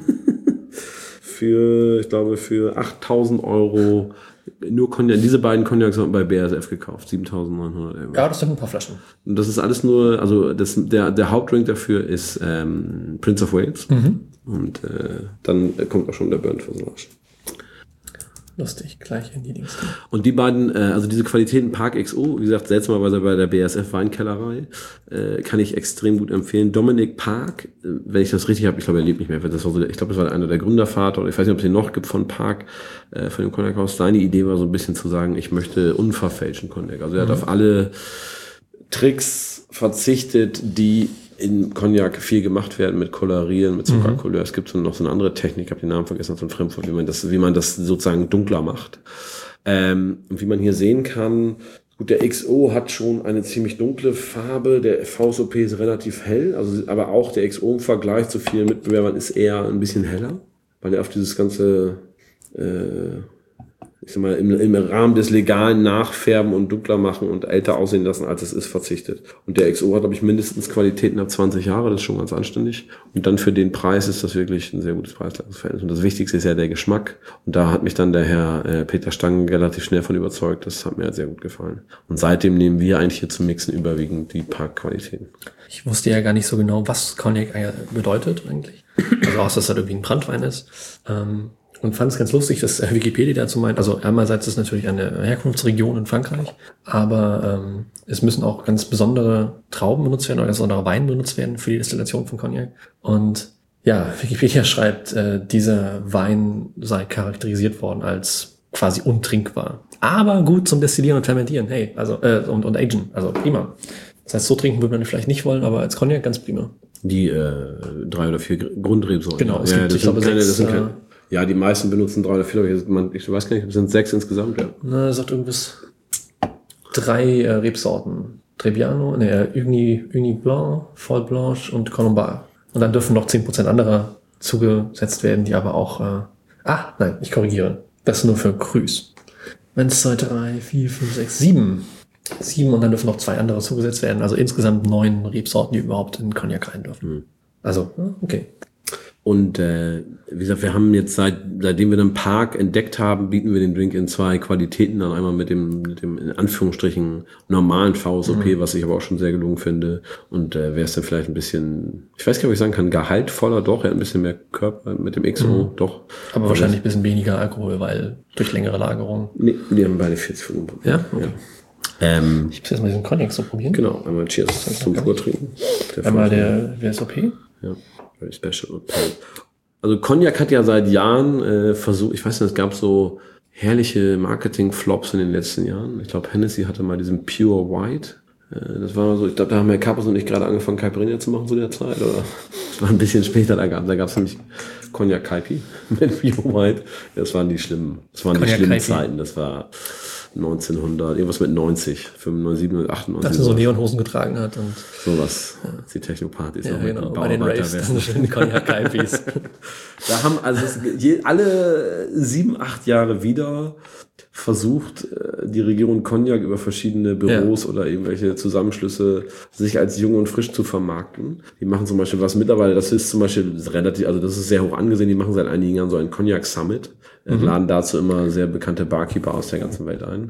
S1: für, ich glaube, für achttausend Euro nur Cognac, diese beiden Cognacs wurden bei B A S F gekauft, siebentausendneunhundert Euro.
S2: Ja, das sind ein paar Flaschen.
S1: Und das ist alles nur, also das, der, der Hauptdrink dafür ist ähm, Prince of Wales. Und äh, dann kommt auch schon der Burnt Fuselage.
S2: Lustig, gleich in die Dings.
S1: Und die beiden, äh, also diese Qualitäten Park X O, wie gesagt, seltsamerweise bei der B A S F Weinkellerei, äh, kann ich extrem gut empfehlen. Dominik Park, äh, wenn ich das richtig habe, ich glaube, er lebt nicht mehr. Das war so, ich glaube, das war einer der Gründervater, oder ich weiß nicht, ob es den noch gibt von Park, äh, von dem Cognac-Haus. Seine Idee war so ein bisschen zu sagen, ich möchte unverfälschten Cognac. Also er hat auf alle Tricks verzichtet, die in Cognac viel gemacht werden mit Kolorieren, mit Zuckercouleur. Es gibt so noch so eine andere Technik, ich habe den Namen vergessen, so ein Fremdwort, wie man das, wie man das sozusagen dunkler macht. Ähm, und wie man hier sehen kann, gut, der X O hat schon eine ziemlich dunkle Farbe, der V S O P ist relativ hell, also aber auch der X O im Vergleich zu vielen Mitbewerbern ist eher ein bisschen heller, weil er auf dieses ganze äh, ich sag mal, im, im Rahmen des legalen Nachfärben und dunkler machen und älter aussehen lassen, als es ist, verzichtet. Und der X O hat, glaube ich, mindestens Qualitäten ab zwanzig Jahre, das ist schon ganz anständig. Und dann für den Preis ist das wirklich ein sehr gutes Preis-Leistungs-Verhältnis. Und das Wichtigste ist ja der Geschmack. Und da hat mich dann der Herr äh, Peter Stangen relativ schnell von überzeugt. Das hat mir halt sehr gut gefallen. Und seitdem nehmen wir eigentlich hier zum Mixen überwiegend die Parkqualitäten.
S2: Ich wusste ja gar nicht so genau, was Cognac bedeutet eigentlich. Also außer, dass das irgendwie ein Brandwein ist. Ähm, Und fand es ganz lustig, dass äh, Wikipedia dazu meint, also einerseits ist natürlich eine Herkunftsregion in Frankreich, aber ähm, es müssen auch ganz besondere Trauben benutzt werden oder ganz besondere Wein benutzt werden für die Destillation von Cognac. Und ja, Wikipedia schreibt, äh, dieser Wein sei charakterisiert worden als quasi untrinkbar. Aber gut zum Destillieren und Fermentieren, hey, also äh, und, und Agen, also prima. Das heißt, so trinken würde man vielleicht nicht wollen, aber als Cognac ganz prima.
S1: Die äh, drei oder vier Grundrebsorten.
S2: Genau, es
S1: ja,
S2: gibt,
S1: das
S2: ich glaube,
S1: sind keine,
S2: sechs,
S1: das sind keine,
S2: äh,
S1: ja, die meisten benutzen drei oder vier, aber hier, man, ich weiß gar nicht, es sind sechs insgesamt, ja.
S2: Na, sagt irgendwas drei äh, Rebsorten. Trebbiano, ne, Ugni, Ugni Blanc, Folle Blanche und Colombard. Und dann dürfen noch zehn Prozent anderer zugesetzt werden, die aber auch, äh, ah, nein, ich korrigiere. Das ist nur für Crus. eins, zwei, drei, vier, fünf, sechs, sieben. Sieben und dann dürfen noch zwei andere zugesetzt werden. Also insgesamt neun Rebsorten, die überhaupt in Cognac rein dürfen.
S1: Mhm.
S2: Also, okay.
S1: Und äh, wie gesagt, wir haben jetzt seit seitdem wir den Park entdeckt haben, bieten wir den Drink in zwei Qualitäten an. Einmal mit dem, mit dem in Anführungsstrichen normalen V S O P, mhm. was ich aber auch schon sehr gelungen finde. Und äh, wäre es dann vielleicht ein bisschen, ich weiß gar nicht, ob ich sagen kann, gehaltvoller, doch, er hat ein bisschen mehr Körper mit dem X O, mhm. doch.
S2: Aber, aber wahrscheinlich ein bisschen weniger Alkohol, weil durch längere Lagerung.
S1: Nee, die haben beide vierzig fünfundfünfzig.
S2: Ja? Okay.
S1: Ja. Ähm,
S2: ich muss jetzt mal diesen Cognac so probieren.
S1: Genau, einmal Cheers zum Vortrinken.
S2: Einmal der W S O P.
S1: Ja, very special. Also Cognac hat ja seit Jahren äh, versucht, ich weiß nicht, es gab so herrliche Marketing-Flops in den letzten Jahren. Ich glaube, Hennessy hatte mal diesen Pure White. Äh, das war so, ich glaube, da haben Herr Kappas und ich gerade angefangen, Caipirinha zu machen zu der Zeit. Oder das war ein bisschen später, da gab da gab's nämlich Cognac Caipi mit Pure White. Das waren die schlimmen, das waren
S2: Cognac
S1: die schlimmen
S2: Caipi.
S1: Zeiten. Das war neunzehnhundert, irgendwas mit neunzig, fünfundneunzig, siebenundneunzig, achtundneunzig.
S2: Dass er so Neonhosen getragen hat und
S1: sowas. Ja. Die Technopartys.
S2: Ja,
S1: auch
S2: genau.
S1: Mit
S2: Bei den Raves, das sind schöne Cognac Caipis.
S1: Da haben also es, je, alle sieben, acht Jahre wieder versucht, die Regierung Cognac über verschiedene Büros ja. oder irgendwelche Zusammenschlüsse sich als jung und frisch zu vermarkten. Die machen zum Beispiel was mittlerweile, das ist zum Beispiel relativ, also das ist sehr hoch angesehen, die machen seit einigen Jahren so einen Cognac Summit. Mhm. Laden dazu immer sehr bekannte Barkeeper aus der ganzen Welt ein.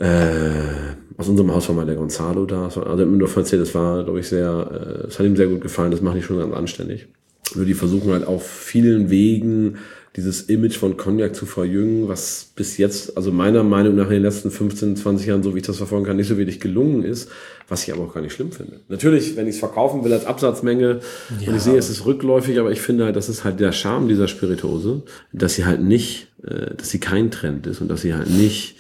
S1: Äh, aus unserem Haus war mal der Gonzalo da. Also er hat mir nur erzählt, das war, glaube ich, sehr, es äh, hat ihm sehr gut gefallen. Das macht die schon ganz anständig. Nur die versuchen halt auf vielen Wegen dieses Image von Cognac zu verjüngen, was bis jetzt, also meiner Meinung nach in den letzten fünfzehn, zwanzig Jahren, so wie ich das verfolgen kann, nicht so wenig gelungen ist, was ich aber auch gar nicht schlimm finde. Natürlich, wenn ich es verkaufen will als Absatzmenge ja. und ich sehe, es ist rückläufig, aber ich finde halt, das ist halt der Charme dieser Spirituose, dass sie halt nicht, äh, dass sie kein Trend ist und dass sie halt nicht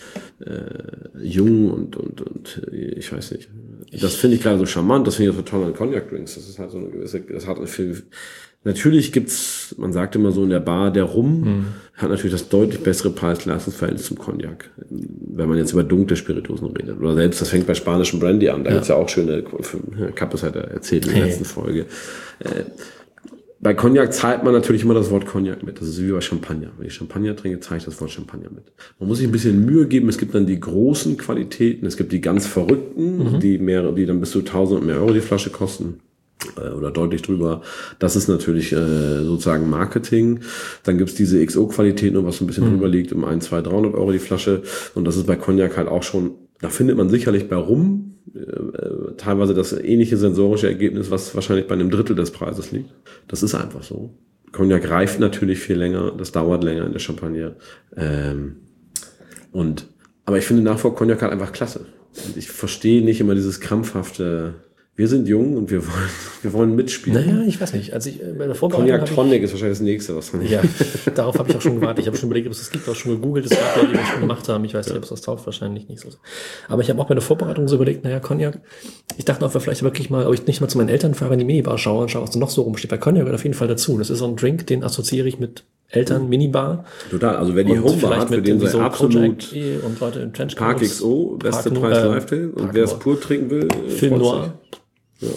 S1: äh, jung und, und, und ich weiß nicht. Das finde ich gerade so charmant, das finde ich so toll an Cognac-Drinks. Das ist halt so eine gewisse, das hat viel. Natürlich gibt's, man sagt immer so in der Bar, der Rum mhm. hat natürlich das deutlich bessere Preis-Leistungs-Verhältnis zum Cognac. Wenn man jetzt über dunkle Spirituosen redet. Oder selbst, das fängt bei spanischem Brandy an. Da ja. gibt's ja auch schöne, Kappes hat er erzählt in der hey. letzten Folge. Äh, bei Cognac zahlt man natürlich immer das Wort Cognac mit. Das ist wie bei Champagner. Wenn ich Champagner trinke, zahle ich das Wort Champagner mit. Man muss sich ein bisschen Mühe geben. Es gibt dann die großen Qualitäten. Es gibt die ganz verrückten, mhm. die mehr, die dann bis zu tausend und mehr Euro die Flasche kosten. Oder deutlich drüber. Das ist natürlich äh, sozusagen Marketing. Dann gibt's diese X O-Qualitäten, was so ein bisschen mhm. drüber liegt, um ein, zwei, dreihundert Euro die Flasche. Und das ist bei Cognac halt auch schon, da findet man sicherlich bei Rum äh, teilweise das ähnliche sensorische Ergebnis, was wahrscheinlich bei einem Drittel des Preises liegt. Das ist einfach so. Cognac reift natürlich viel länger, das dauert länger in der Champagne. Ähm, und aber ich finde nach wie vor Cognac halt einfach klasse. Und ich verstehe nicht immer dieses krampfhafte, wir sind jung und wir wollen, wir wollen mitspielen.
S2: Naja, ich weiß nicht. Also ich, bei der Vorbereitung
S1: Cognac Tonic ist wahrscheinlich das nächste, was man nicht.
S2: Ja, darauf habe ich auch schon gewartet. Ich habe schon überlegt, ob es das gibt, auch schon gegoogelt, das gab ja, die wir schon gemacht haben. Ich weiß nicht, ob es das tauft, wahrscheinlich nicht so. Aber ich habe auch bei der Vorbereitung so überlegt, naja, Cognac, ich dachte, ob wir vielleicht wirklich mal, ob ich nicht mal zu meinen Eltern fahre, in die Minibar schaue und schaue, was da noch so rumsteht. Bei Cognac gehört auf jeden Fall dazu. Das ist so ein Drink, den assoziiere ich mit Eltern, Minibar.
S1: Total, also wer die Homebar hat, für den sei so absolut
S2: und Leute in Trenchcoats.
S1: Park X O, beste Preis Lifestyle. Und wer es pur trinken will,
S2: Film Noir. Ja.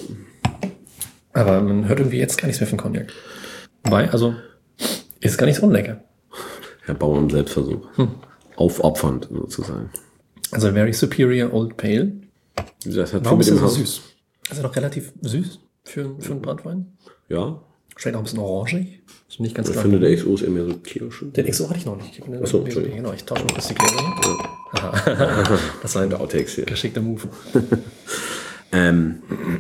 S2: Aber man hört irgendwie jetzt gar nichts mehr von Cognac. Wobei, also, ist gar nicht so unlecker.
S1: Herr Bauer im Selbstversuch. Hm. Aufopfernd, sozusagen.
S2: Also, very superior old pale.
S1: Das hat
S2: Warum
S1: mit
S2: ist
S1: dem
S2: das so
S1: Haus
S2: süß? Also noch relativ süß für, für einen Brandwein.
S1: Ja.
S2: Schmeckt auch ein bisschen orangig. Ist nicht ganz
S1: ich
S2: klar.
S1: finde, der X O ist eher mehr so kirschen.
S2: Den X O hatte ich noch nicht. Ich
S1: Achso, Entschuldigung.
S2: Genau, ich tausche noch kurz die Gläser. Ja. Das war ein
S1: Outtakes hier.
S2: Geschickter Move.
S1: ähm...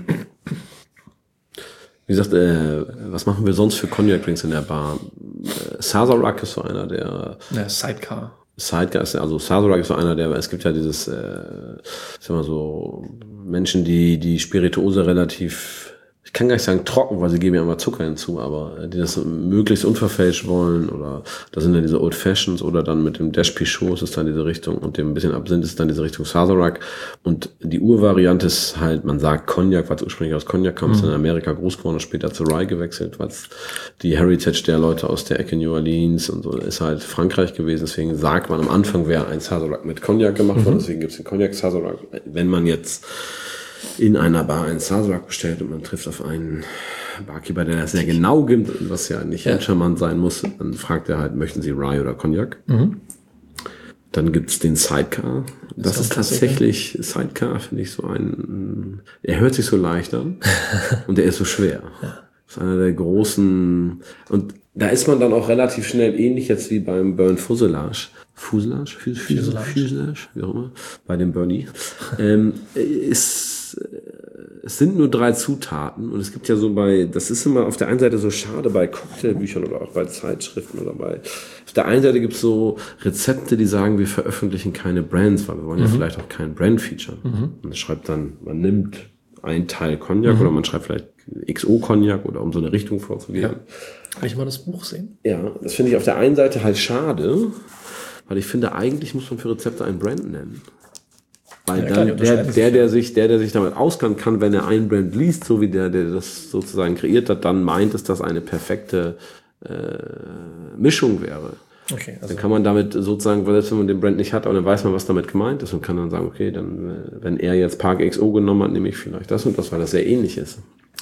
S1: Wie gesagt, äh, was machen wir sonst für Cognac-Drinks in der Bar? Äh, Sazerac ist so einer, der...
S2: Ja, Sidecar.
S1: Sidecar ist, also Sazerac ist so einer, der... Es gibt ja dieses, äh, ich sag mal so, Menschen, die die Spirituose relativ... Ich kann gar nicht sagen trocken, weil sie geben ja immer Zucker hinzu, aber die das möglichst unverfälscht wollen, oder da sind dann diese Old Fashions, oder dann mit dem Dash Pichot ist dann diese Richtung, und dem ein bisschen Absinth ist dann diese Richtung Sazerac. Und die Urvariante ist halt, man sagt Cognac, weil es ursprünglich aus Cognac kam, mhm. ist in Amerika groß geworden und später zu Rye gewechselt, weil die Heritage der Leute aus der Ecke New Orleans und so ist halt Frankreich gewesen. Deswegen sagt man am Anfang, wäre ein Sazerac mit Cognac gemacht worden, mhm. deswegen gibt es den Cognac Sazerac. Wenn man jetzt in einer Bar einen Sazerac bestellt und man trifft auf einen Barkeeper, der das sehr genau gibt, was ja nicht ja. charmant sein muss, dann fragt er halt, möchten Sie Rye oder Cognac? Mhm. Dann gibt's den Sidecar. Das, das ist tatsächlich, Sidecar finde ich so ein, er hört sich so leicht an und der ist so schwer. Ja. Das ist einer der großen, und da ist man dann auch relativ schnell ähnlich jetzt wie beim Burn Fuselage. Fuselage? Fuselage? Fuselage? Wie auch immer. Bei dem Bernie. ähm, ist, es sind nur drei Zutaten, und es gibt ja so bei, das ist immer auf der einen Seite so schade bei Cocktailbüchern oder auch bei Zeitschriften oder bei, auf der einen Seite gibt es so Rezepte, die sagen, wir veröffentlichen keine Brands, weil wir wollen mhm. ja vielleicht auch kein Brand featuren. Mhm. Man schreibt dann, man nimmt ein Teil Cognac mhm. oder man schreibt vielleicht X O Cognac, oder um so eine Richtung vorzugeben.
S2: Ja. Kann ich mal das Buch sehen?
S1: Ja, das finde ich auf der einen Seite halt schade, weil ich finde, eigentlich muss man für Rezepte einen Brand nennen. Weil ja, dann der, der, der sich, der, der sich damit auskennen kann, wenn er einen Brand liest, so wie der, der das sozusagen kreiert hat, dann meint es, dass eine perfekte äh, Mischung wäre.
S2: Okay, also
S1: dann kann man damit sozusagen, weil selbst wenn man den Brand nicht hat, aber dann weiß man, was damit gemeint ist, und kann dann sagen, okay, dann, wenn er jetzt Park X O genommen hat, nehme ich vielleicht das und das, weil das sehr ähnlich ist.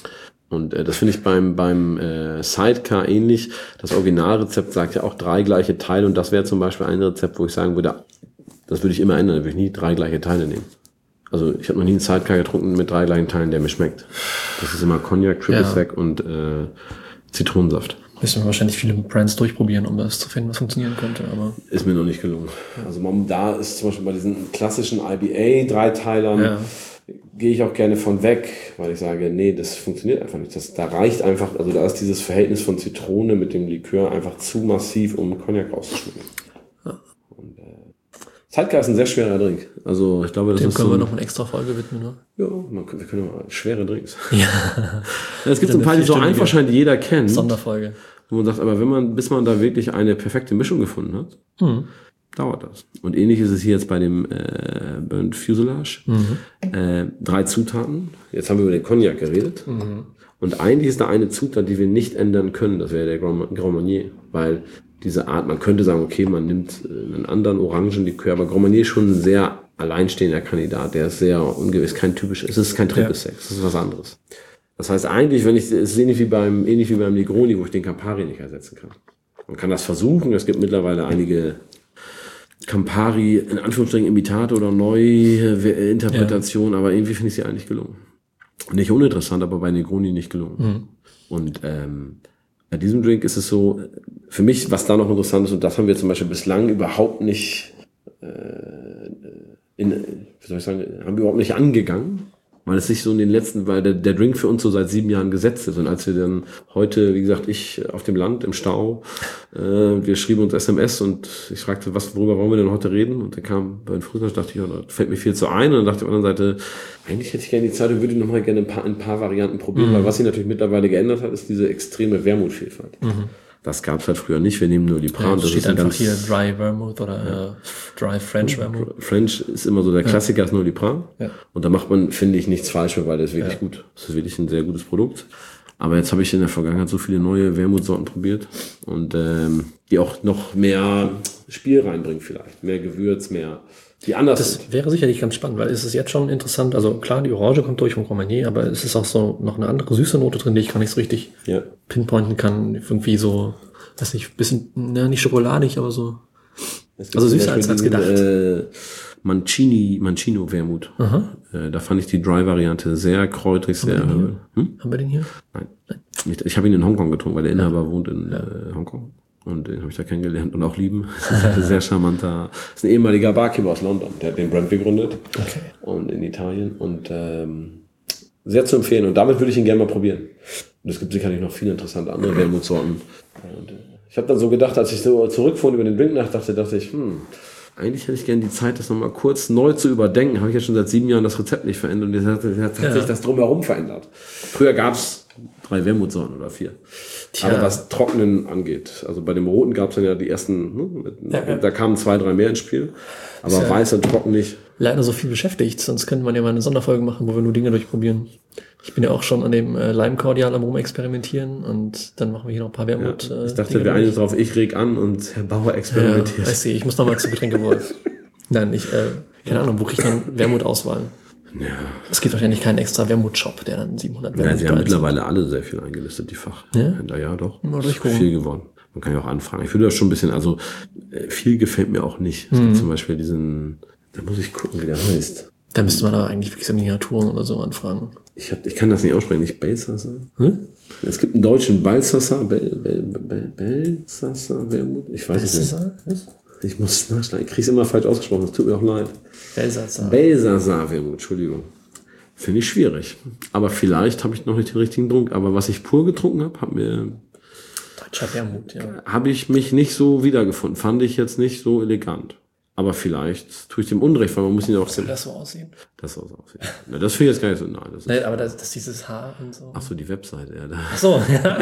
S1: Und äh, das finde ich beim beim äh, Sidecar ähnlich. Das Originalrezept sagt ja auch drei gleiche Teile, und das wäre zum Beispiel ein Rezept, wo ich sagen würde, das würde ich immer ändern, da würde ich nie drei gleiche Teile nehmen. Also ich habe noch nie einen Sidecar getrunken mit drei gleichen Teilen, der mir schmeckt. Das ist immer Cognac, Triple Sec ja. und äh, Zitronensaft.
S2: Müssen wir wahrscheinlich viele Brands durchprobieren, um das zu finden, was funktionieren könnte. Aber
S1: ist mir noch nicht gelungen. Also da ist zum Beispiel bei diesen klassischen I B A-Dreiteilern, ja. gehe ich auch gerne von weg, weil ich sage, nee, das funktioniert einfach nicht. Das, da reicht einfach, also da ist dieses Verhältnis von Zitrone mit dem Likör einfach zu massiv, um Cognac rauszuschmecken. Ja. Und, äh, Zeitgeist ist ein sehr schwerer Drink. Also ich glaube, das
S2: Dem
S1: ist
S2: können
S1: so
S2: wir
S1: ein,
S2: noch eine extra Folge widmen, ne?
S1: Ja, man, wir können mal schwere Drinks.
S2: Ja.
S1: Es gibt so ein paar, die so einfach wahrscheinlich jeder kennt.
S2: Sonderfolge.
S1: Wo man sagt, aber wenn man, bis man da wirklich eine perfekte Mischung gefunden hat, mhm. dauert das. Und ähnlich ist es hier jetzt bei dem äh, Burnt Fuselage. Mhm. Äh, drei Zutaten. Jetzt haben wir über den Cognac geredet. Mhm. Und eigentlich ist da eine Zutat, die wir nicht ändern können. Das wäre der Grand, Grand Marnier. Weil diese Art, man könnte sagen, okay, man nimmt einen anderen Orangenlikör, aber Grand Marnier ist schon ein sehr alleinstehender Kandidat. Der ist sehr ungewiss, kein typisch, es ist kein Triple Sec, es ist was anderes. Das heißt eigentlich, wenn ich, es ist ähnlich wie beim, ähnlich wie beim Negroni, wo ich den Campari nicht ersetzen kann. Man kann das versuchen, es gibt mittlerweile einige Campari, in Anführungsstrichen Imitate oder neue Interpretationen, ja. aber irgendwie finde ich sie eigentlich gelungen. Nicht uninteressant, aber bei Negroni nicht gelungen. Mhm. Und, ähm, bei diesem Drink ist es so, für mich, was da noch interessant ist, und das haben wir zum Beispiel bislang überhaupt nicht, äh, in, wie soll ich sagen, haben wir überhaupt nicht angegangen, weil es sich so in den letzten, weil der, der Drink für uns so seit sieben Jahren gesetzt ist. Und als wir dann heute, wie gesagt, ich auf dem Land, im Stau, äh, wir schrieben uns S M S und ich fragte, was, worüber wollen wir denn heute reden? Und dann kam bei den Frühstück, dachte ich, ja, da fällt mir viel zu ein. Und dann dachte ich auf der anderen Seite, eigentlich hätte ich gerne die Zeit und würde noch mal gerne ein paar, ein paar Varianten probieren, mhm. weil was sich natürlich mittlerweile geändert hat, ist diese extreme Wermutvielfalt. Mhm. Das gab es halt früher nicht. Wir nehmen nur Lipran.
S2: Ja,
S1: das
S2: steht
S1: ist ein
S2: einfach
S1: ganz,
S2: hier Dry Vermouth oder ja. äh, Dry French Vermouth.
S1: French ist immer so der Klassiker, ja. ist nur Lipran.
S2: Ja.
S1: Und da macht man, finde ich, nichts falsch mit, weil das ist wirklich
S2: ja.
S1: gut. Das ist wirklich ein sehr gutes Produkt. Aber jetzt habe ich in der Vergangenheit so viele neue Wermutsorten probiert und ähm, die auch noch mehr Spiel reinbringen vielleicht. Mehr Gewürz, mehr... Die anders
S2: das
S1: sind.
S2: Wäre sicherlich ganz spannend, weil es ist jetzt schon interessant. Also klar, die Orange kommt durch vom Grand Marnier, aber es ist auch so noch eine andere süße Note drin, die ich gar nicht so richtig
S1: ja.
S2: pinpointen kann. Irgendwie so, weiß nicht, bisschen, na, nicht schokoladig, aber so. Also süßer als, als gedacht.
S1: Äh, Mancini, Mancino Wermut. Äh, da fand ich die Dry-Variante sehr kräutrig, sehr.
S2: Haben wir, hm? Haben wir den hier?
S1: Nein. Nein. Ich, ich habe ihn in Hongkong getrunken, weil der Inhaber ja. wohnt in ja. äh, Hongkong. Und den habe ich da kennengelernt und auch lieben. Das ist ein sehr charmanter, das ist ein ehemaliger Barkeeper aus London. Der hat den Brand gegründet.
S2: Okay.
S1: Und in Italien. Und ähm, sehr zu empfehlen. Und damit würde ich ihn gerne mal probieren. Und es gibt sicherlich noch viele interessante andere Wermutsorten. Und äh, ich habe dann so gedacht, als ich so zurückfuhr und über den Drink nachdachte, dachte ich, hm, eigentlich hätte ich gerne die Zeit, das nochmal kurz neu zu überdenken. Habe ich ja schon seit sieben Jahren das Rezept nicht verändert. Und jetzt hat, hat, hat ja. sich das drumherum verändert. Früher gab es drei Wermutsorten oder vier. Tja. Aber was Trocknen angeht, also bei dem Roten gab es dann ja die ersten, ne, mit, ja, ja. da kamen zwei, drei mehr ins Spiel, aber ja weiß und trocken nicht.
S2: Leider so viel beschäftigt, sonst könnte man ja mal eine Sonderfolge machen, wo wir nur Dinge durchprobieren. Ich bin ja auch schon an dem äh, Lime-Kordial am Rumexperimentieren und dann machen wir hier noch ein paar Wermut.
S1: Ja, ich dachte, äh, wir einigen uns drauf, ich reg an und Herr Bauer experimentiert.
S2: Ja, ich sehe, ich muss nochmal zu Getränkewolf. Nein, ich, äh, keine Ahnung, wo kriege ich dann Wermut-Auswahl?
S1: Ja. Es
S2: gibt wahrscheinlich keinen extra Wermut-Shop, der dann siebenhundert Wermut.
S1: Ja, sie haben mittlerweile alle sehr viel eingelistet, die Fachhändler, ja, ja doch.
S2: Mal
S1: viel geworden. Man kann ja auch anfragen. Ich würde das schon ein bisschen, also viel gefällt mir auch nicht. Es mhm. gibt zum Beispiel diesen, da muss ich gucken, wie der heißt.
S2: Da müsste man aber eigentlich wirklich so Miniaturen oder so anfragen.
S1: Ich, hab, ich kann das nicht aussprechen, nicht Belsasser. Hm? Es gibt einen deutschen Belsasser, Bel, Bel, Bel, Belsasser, Wermut. Ich weiß es nicht. Ich muss nachschlagen. Ich kriege es immer falsch ausgesprochen. Das tut mir auch leid.
S2: Belsasser.
S1: Belsasser Wermut, Entschuldigung. Finde ich schwierig. Aber vielleicht habe ich noch nicht den richtigen Trunk. Aber was ich pur getrunken habe, hat mir...
S2: Deutscher Wermut, ja.
S1: Habe ich mich nicht so wiedergefunden. Fand ich jetzt nicht so elegant. Aber vielleicht tue ich dem Unrecht, weil man muss ihn auch...
S2: Soll das so aussehen?
S1: Das soll so aussehen. Na, das finde ich jetzt gar nicht so... Nein, das ist
S2: nee, aber das, das dieses Haar und so...
S1: Ach so, die Webseite, ja. Da.
S2: Ach so, ja.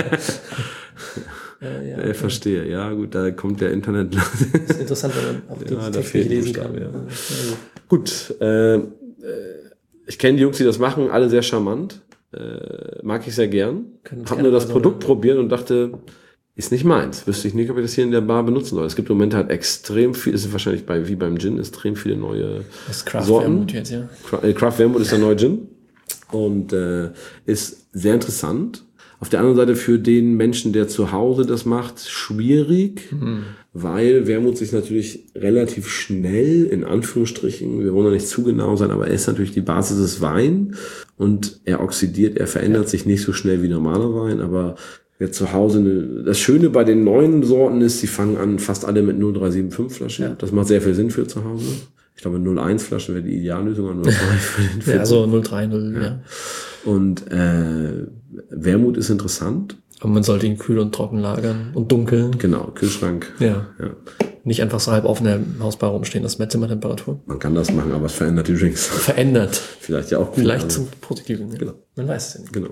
S1: äh, ja okay. Ich verstehe. Ja, gut, da kommt der Internet...
S2: Das ist interessant, wenn man auf
S1: ja,
S2: die Text nicht lesen kann.
S1: Ja. Ja. Gut, äh, ich kenne die Jungs, die das machen, alle sehr charmant. Äh, mag ich sehr gern. Hab nur das so Produkt probiert und dachte... Ist nicht meins. Wüsste ich nicht, ob ich das hier in der Bar benutzen soll. Es gibt im Moment halt extrem viel, ist wahrscheinlich bei, wie beim Gin, extrem viele neue
S2: das Craft
S1: Sorten.
S2: Wermut jetzt, ja.
S1: Craft Wermut ist der neue Gin. Und äh, ist sehr interessant. Auf der anderen Seite für den Menschen, der zu Hause das macht, schwierig, mhm. weil Wermut sich natürlich relativ schnell, in Anführungsstrichen, wir wollen ja nicht zu genau sein, aber er ist natürlich die Basis des Wein und er oxidiert, er verändert ja. sich nicht so schnell wie normaler Wein, aber Wer zu Hause eine, das Schöne bei den neuen Sorten ist, die fangen an fast alle mit null Komma drei sieben fünf Flaschen. Ja. Das macht sehr viel Sinn für zu Hause. Ich glaube, null Komma eins Flaschen wäre die Ideallösung, null Komma drei für den Film.
S2: Ja, so null Komma drei, null, ja. ja.
S1: Und äh, Wermut ist interessant.
S2: Aber man sollte ihn kühl und trocken lagern und dunkel.
S1: Genau, Kühlschrank.
S2: Ja. ja. Nicht einfach so halb offen in der Hausbar rumstehen, das ist mehr Zimmertemperatur.
S1: Man kann das machen, aber es verändert die Drinks.
S2: Verändert.
S1: Vielleicht ja auch gut.
S2: Vielleicht also. Zum Positiven. Ja.
S1: Genau.
S2: Man weiß es ja nicht.
S1: Genau.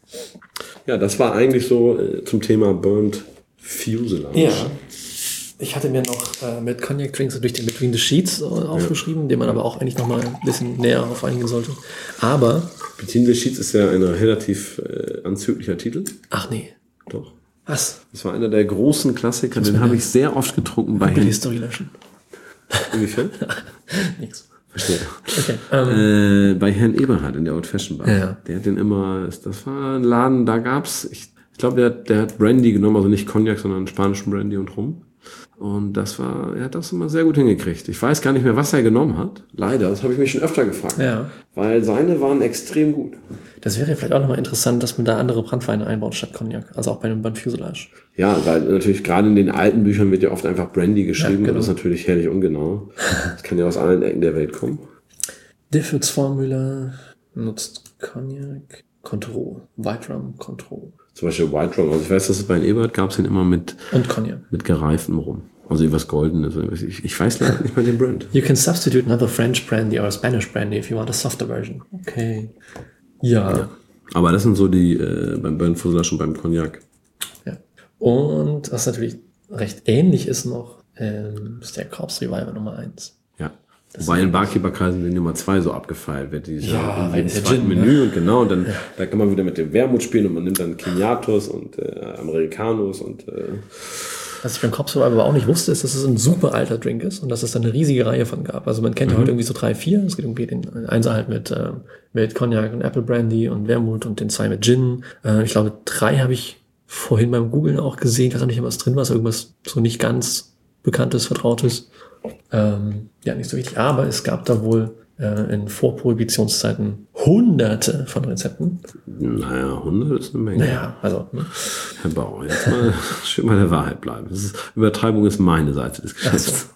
S1: Ja, das war eigentlich so äh, zum Thema Burnt Fuselage.
S2: Ja. Ich hatte mir noch äh, mit Cognac Drinks durch den Between the Sheets äh, aufgeschrieben, ja. den man aber auch eigentlich noch mal ein bisschen näher auf eingehen sollte. Aber
S1: Between the Sheets ist ja ein relativ äh, anzüglicher Titel.
S2: Ach nee.
S1: Doch.
S2: Was?
S1: Das war einer der großen Klassiker, den habe ich sehr oft getrunken bei
S2: Herrn. History löschen.
S1: Inwiefern?
S2: Nix.
S1: Verstehe.
S2: Okay, ähm,
S1: äh, bei Herrn Eberhard in der Old Fashion Bar.
S2: Ja.
S1: Der hat den immer, das war ein Laden, da gab's, ich, ich glaube, der, der hat Brandy genommen, also nicht Cognac, sondern spanischen Brandy und Rum. Und das war, er hat das immer sehr gut hingekriegt. Ich weiß gar nicht mehr, was er genommen hat. Leider, das habe ich mich schon öfter gefragt.
S2: Ja.
S1: Weil seine waren extrem gut.
S2: Das wäre vielleicht auch nochmal interessant, dass man da andere Brandweine einbaut statt Cognac. Also auch bei einem Burnt Fuselage.
S1: Ja, weil natürlich gerade in den alten Büchern wird ja oft einfach Brandy geschrieben. Ja, genau. Das ist natürlich herrlich ungenau. Das kann ja aus allen Ecken der Welt kommen.
S2: Diffords Formula nutzt Cognac, Cointreau, White Rum, Cointreau.
S1: Zum Beispiel White Rum. Also ich weiß, dass es bei den Ebert gab es den immer mit,
S2: und Cognac.
S1: Mit gereiftem Rum. Also etwas Goldenes. Ich, ich weiß leider nicht mal den Brand.
S2: You can substitute another French brandy or a Spanish brandy if you want a softer version. Okay. Ja. ja.
S1: Aber das sind so die äh, beim Burnt Fuselage und beim Cognac.
S2: Ja. Und was natürlich recht ähnlich ist noch, ähm, ist der Corpse Reviver Nummer eins.
S1: Ja. Das Wobei in Barkeeperkreisen die Nummer zwei so abgefeilt wird. Die ist
S2: ja,
S1: ja im zweiten Menü ne? Und genau, und dann ja. Da kann man wieder mit dem Wermut spielen und man nimmt dann Keniatus und äh, Americanos und äh,
S2: was ich beim Corpse Reviver aber auch nicht wusste, ist, dass es ein super alter Drink ist und dass es da eine riesige Reihe von gab. Also man kennt ja mhm. heute irgendwie so drei, vier. Es geht irgendwie den Einser halt mit, äh, mit Cognac und Apple Brandy und Wermut und den zwei mit Gin. Äh, ich glaube, drei habe ich vorhin beim Googlen auch gesehen. Ich weiß auch nicht, was drin war, irgendwas so nicht ganz Bekanntes, Vertrautes. Ähm, ja, nicht so wichtig. Aber es gab da wohl äh, in Vorprohibitionszeiten hunderte von Rezepten.
S1: Naja, hundert ist eine Menge.
S2: Naja, also. Ne?
S1: Herr Bauer, jetzt mal schön bei der Wahrheit bleiben. Das ist, Übertreibung ist meine Seite des Geschäfts.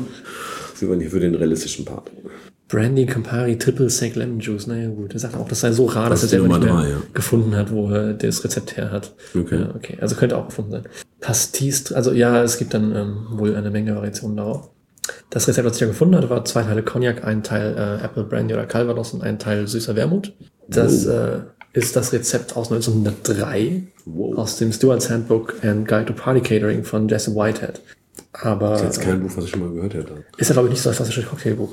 S1: Sie waren hier für den realistischen Part.
S2: Brandy Campari Triple Sec Lemon Juice. Naja, gut. Er sagt auch, das sei so rar, das dass er selber nicht mehr drei, ja. gefunden hat, wo er das Rezept her hat.
S1: Okay.
S2: Ja, okay. Also könnte auch gefunden sein. Pastis, also ja, es gibt dann ähm, wohl eine Menge Variationen darauf. Das Rezept, was ich ja gefunden hatte, war zwei Teile Cognac, ein Teil äh, Apple Brandy oder Calvados und ein Teil süßer Wermut. Das oh. äh, ist das Rezept aus neunzehnhundertdrei wow. aus dem Stewart's Handbook and Guide to Party Catering von Jesse Whitehead. Aber
S1: das ist jetzt kein Buch, was ich schon mal gehört hätte.
S2: Ist ja, glaube ich, nicht so ein klassisches Cocktailbuch.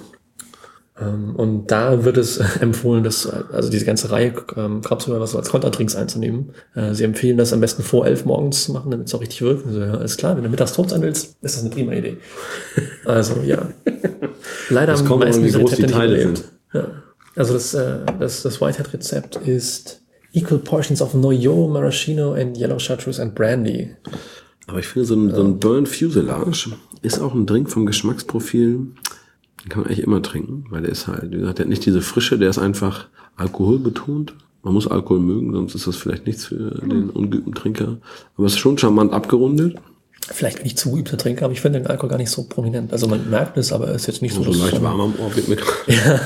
S2: Ähm, und da wird es empfohlen, dass also diese ganze Reihe ähm, Corpse Reviver so als Konterdrinks einzunehmen. Äh, sie empfehlen das am besten vor elf morgens zu machen, damit es auch richtig wirkt. Also, ja, alles klar, wenn du mittags tot sein willst, ist das eine prima Idee. Also ja. Leider
S1: das haben meisten diese Rezepte nicht überlebt.
S2: Ja. Also das, äh, das, das Whitehead-Rezept ist Equal Portions of Noyau, Maraschino and Yellow Chartreuse and Brandy.
S1: Aber ich finde, so ein, so ein Burnt Fuselage ist auch ein Drink vom Geschmacksprofil, den kann man eigentlich immer trinken, weil der ist halt, wie gesagt, der hat nicht diese Frische, der ist einfach alkoholbetont. Man muss Alkohol mögen, sonst ist das vielleicht nichts für den ungeübten Trinker. Aber es ist schon charmant abgerundet.
S2: Vielleicht bin ich zu geübter Trinker, aber ich finde den Alkohol gar nicht so prominent. Also man merkt es, aber es ist jetzt nicht so...
S1: So leicht warm am Ohr wird mit.
S2: Ja,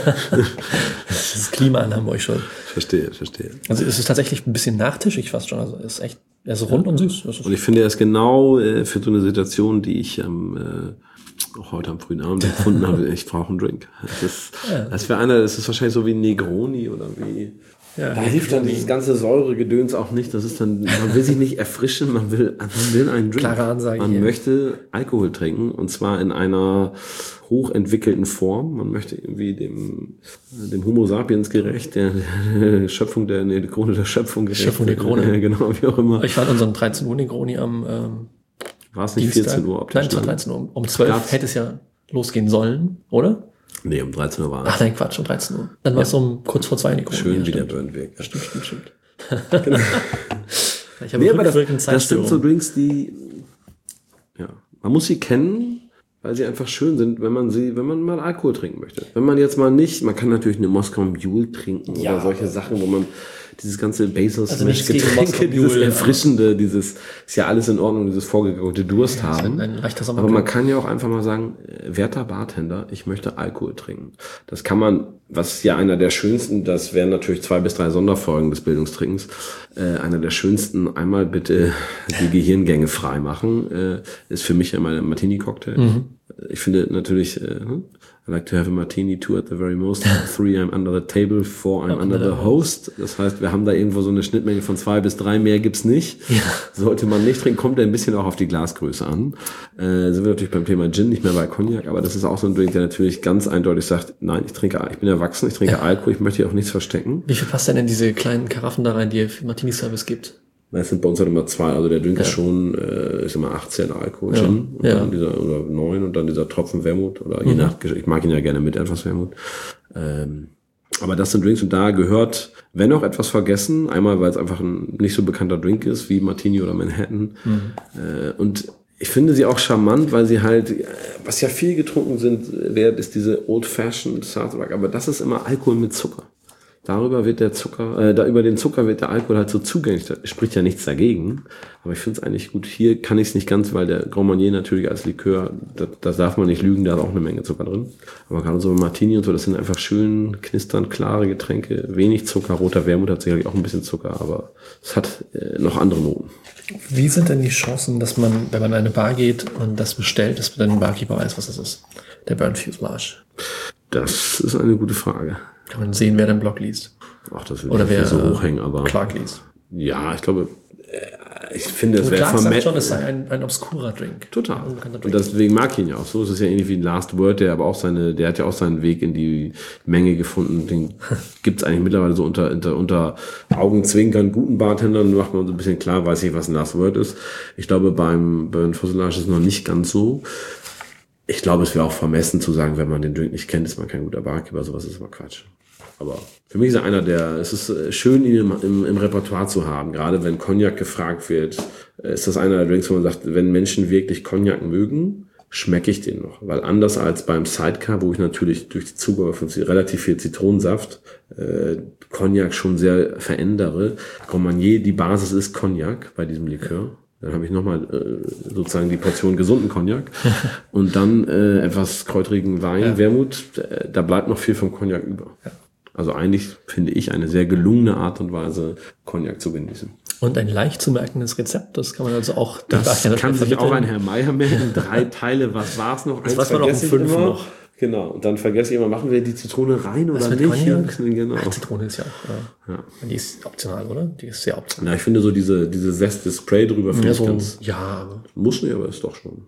S2: das Klima an haben wir euch schon.
S1: Verstehe, verstehe.
S2: Also es ist tatsächlich ein bisschen nachtischig fast schon. Also es ist echt, er ist rund ja. und süß.
S1: Und ich finde, er ist genau äh, für so eine Situation, die ich am... Ähm, auch heute am frühen Abend empfunden habe, ich brauche einen Drink. Das, ist, ja. das wäre einer, das ist wahrscheinlich so wie ein Negroni oder wie... Ja, da hilft dann dieses ganze Säuregedöns auch nicht. Das ist dann, man will sich nicht erfrischen, man will, man will einen Drink.
S2: Klare Ansage.
S1: Man
S2: hier.
S1: möchte Alkohol trinken und zwar in einer hochentwickelten Form. Man möchte irgendwie dem, dem Homo sapiens gerecht, der, der Schöpfung der, nee, der Krone der Schöpfung gerecht.
S2: Schöpfung der Krone.
S1: Ja, genau, wie auch immer.
S2: Ich war in unserem dreizehn Uhr Negroni am, ähm,
S1: war es nicht
S2: Dienstag?
S1: vierzehn Uhr?
S2: Nein, es war dreizehn Uhr. Um zwölf Gab's? Hätte es ja losgehen sollen, oder?
S1: Nee, um dreizehn Uhr war es.
S2: Ach nein, Quatsch, um dreizehn Uhr. Dann war es ja. um kurz vor zwei Negroni.
S1: Schön
S2: ja,
S1: wie der Burnweg.
S2: Ja. Stimmt, stimmt, stimmt. Genau. Ich habe
S1: nee, aber das, das sind so Drinks, die, ja, man muss sie kennen, weil sie einfach schön sind, wenn man sie, wenn man mal Alkohol trinken möchte. Wenn man jetzt mal nicht, man kann natürlich eine Moskau Mule trinken ja, oder solche Sachen, wo man dieses ganze Basil
S2: Also nichts
S1: Smash
S2: gegen
S1: Getränke,
S2: Moscow
S1: dieses
S2: Mule,
S1: Erfrischende, dieses, ist ja alles in Ordnung, dieses vorgegaute Durst
S2: Ja, ist
S1: haben.
S2: ein- ein leichter
S1: Aber
S2: Sommerklang.
S1: man kann ja auch einfach mal sagen, äh, werter Bartender, ich möchte Alkohol trinken. Das kann man, was ja einer der schönsten, das wären natürlich zwei bis drei Sonderfolgen des Bildungstrinkens, äh, einer der schönsten, einmal bitte die Gehirngänge frei machen, äh, ist für mich ja mein Martini-Cocktail.
S2: Mhm.
S1: Ich finde natürlich, äh, I like to have a martini, two at the very most, three I'm under the table, four I'm under the host. Das heißt, wir haben da irgendwo so eine Schnittmenge von zwei bis drei, mehr gibt's nicht.
S2: Ja.
S1: Sollte man nicht trinken, kommt ein bisschen auch auf die Glasgröße an. Äh, sind wir natürlich beim Thema Gin, nicht mehr bei Cognac, aber das ist auch so ein Drink, der natürlich ganz eindeutig sagt, nein, ich trinke, ich bin erwachsen, ich trinke
S2: Ja.
S1: Alkohol, ich möchte hier auch nichts verstecken.
S2: Wie viel passt denn in diese kleinen Karaffen da rein, die ihr für Martini-Service gibt?
S1: Es sind bei uns halt immer zwei, also der Drink
S2: Ja.
S1: ist schon, äh, ich sag mal, achtzehn Alkohol,
S2: Ja.
S1: Gin, und
S2: Ja.
S1: dann dieser, oder neun und dann dieser Tropfen Wermut, oder je
S2: Mhm.
S1: nach, ich mag ihn ja gerne mit etwas Wermut. Ähm, aber das sind Drinks und da gehört, wenn auch etwas vergessen, einmal, weil es einfach ein nicht so bekannter Drink ist, wie Martini oder Manhattan,
S2: Mhm.
S1: äh, und ich finde sie auch charmant, weil sie halt, äh, was ja viel getrunken sind, wert ist diese Old-Fashioned Southwark, aber das ist immer Alkohol mit Zucker. Darüber wird der Zucker, äh, da über den Zucker wird der Alkohol halt so zugänglich. Da spricht ja nichts dagegen. Aber ich finde es eigentlich gut. Hier kann ich es nicht ganz, weil der Grand Marnier natürlich als Likör, das, das darf man nicht lügen, da ist auch eine Menge Zucker drin. Aber gerade so Martini und so, das sind einfach schön knisternd klare Getränke, wenig Zucker. Roter Wermut hat sicherlich auch ein bisschen Zucker, aber es hat äh, noch andere Noten.
S2: Wie sind denn die Chancen, dass man, wenn man in eine Bar geht und das bestellt, dass man dann ein Barkeeper weiß, was das ist? Der Burnt Fuselage.
S1: Das ist eine gute Frage.
S2: Kann man sehen, wer den Blog liest.
S1: Ach, das würde
S2: Oder
S1: ich
S2: wer
S1: nicht so
S2: äh,
S1: hochhängen, aber
S2: Clark liest.
S1: ja, ich glaube, äh, ich finde, es
S2: Und
S1: wäre
S2: Clark sagt
S1: vermetzt.
S2: schon, es sei ein, ein obskurer Drink.
S1: Total.
S2: Ein unbekannter
S1: Und
S2: Drink.
S1: deswegen mag ich ihn ja auch so. Es ist ja ähnlich wie ein Last Word, der aber auch seine, der hat ja auch seinen Weg in die Menge gefunden. Den gibt's eigentlich mittlerweile so unter, unter, unter Augenzwinkern guten Bartendern, macht man so ein bisschen klar, weiß ich, was ein Last Word ist. Ich glaube, beim Burnt Fuselage ist es noch nicht ganz so. Ich glaube, es wäre auch vermessen zu sagen, wenn man den Drink nicht kennt, ist man kein guter Barkeeper. Sowas ist immer Quatsch. Aber für mich ist er einer der, es ist äh, schön, ihn im, im, im Repertoire zu haben. Gerade wenn Cognac gefragt wird, äh, ist das einer der Drinks, wo man sagt, wenn Menschen wirklich Cognac mögen, schmecke ich den noch. Weil anders als beim Sidecar, wo ich natürlich durch die Zugabe von relativ viel Zitronensaft äh, Cognac schon sehr verändere. Grand Marnier, die Basis ist Cognac bei diesem Likör. Dann habe ich nochmal äh, sozusagen die Portion gesunden Cognac und dann äh, etwas kräutrigen Wein,
S2: Ja.
S1: Wermut. Äh, da bleibt noch viel vom Cognac über.
S2: Ja.
S1: Also eigentlich finde ich eine sehr gelungene Art und Weise, Cognac zu genießen.
S2: Und ein leicht zu merkendes Rezept, das kann man also auch...
S1: Das
S2: Bartender
S1: kann sich
S2: vermitteln.
S1: auch ein Herr Meier merken. Drei Teile, was war's noch?
S2: Das
S1: Eins
S2: weiß man auch um
S1: vergesse ich
S2: fünf
S1: immer.
S2: noch.
S1: Genau, und dann vergesse ich immer, machen wir die Zitrone rein
S2: Was
S1: oder
S2: mit
S1: nicht?
S2: Cognac?
S1: Genau.
S2: Ja, Zitrone ist ja auch... Äh,
S1: Ja.
S2: Die ist optional, oder? Die ist sehr optional.
S1: Na, ich finde so diese, diese Zeste Spray drüber finde
S2: Ja,
S1: ich
S2: so,
S1: ganz...
S2: ja, aber...
S1: Muss nicht, aber ist doch schon.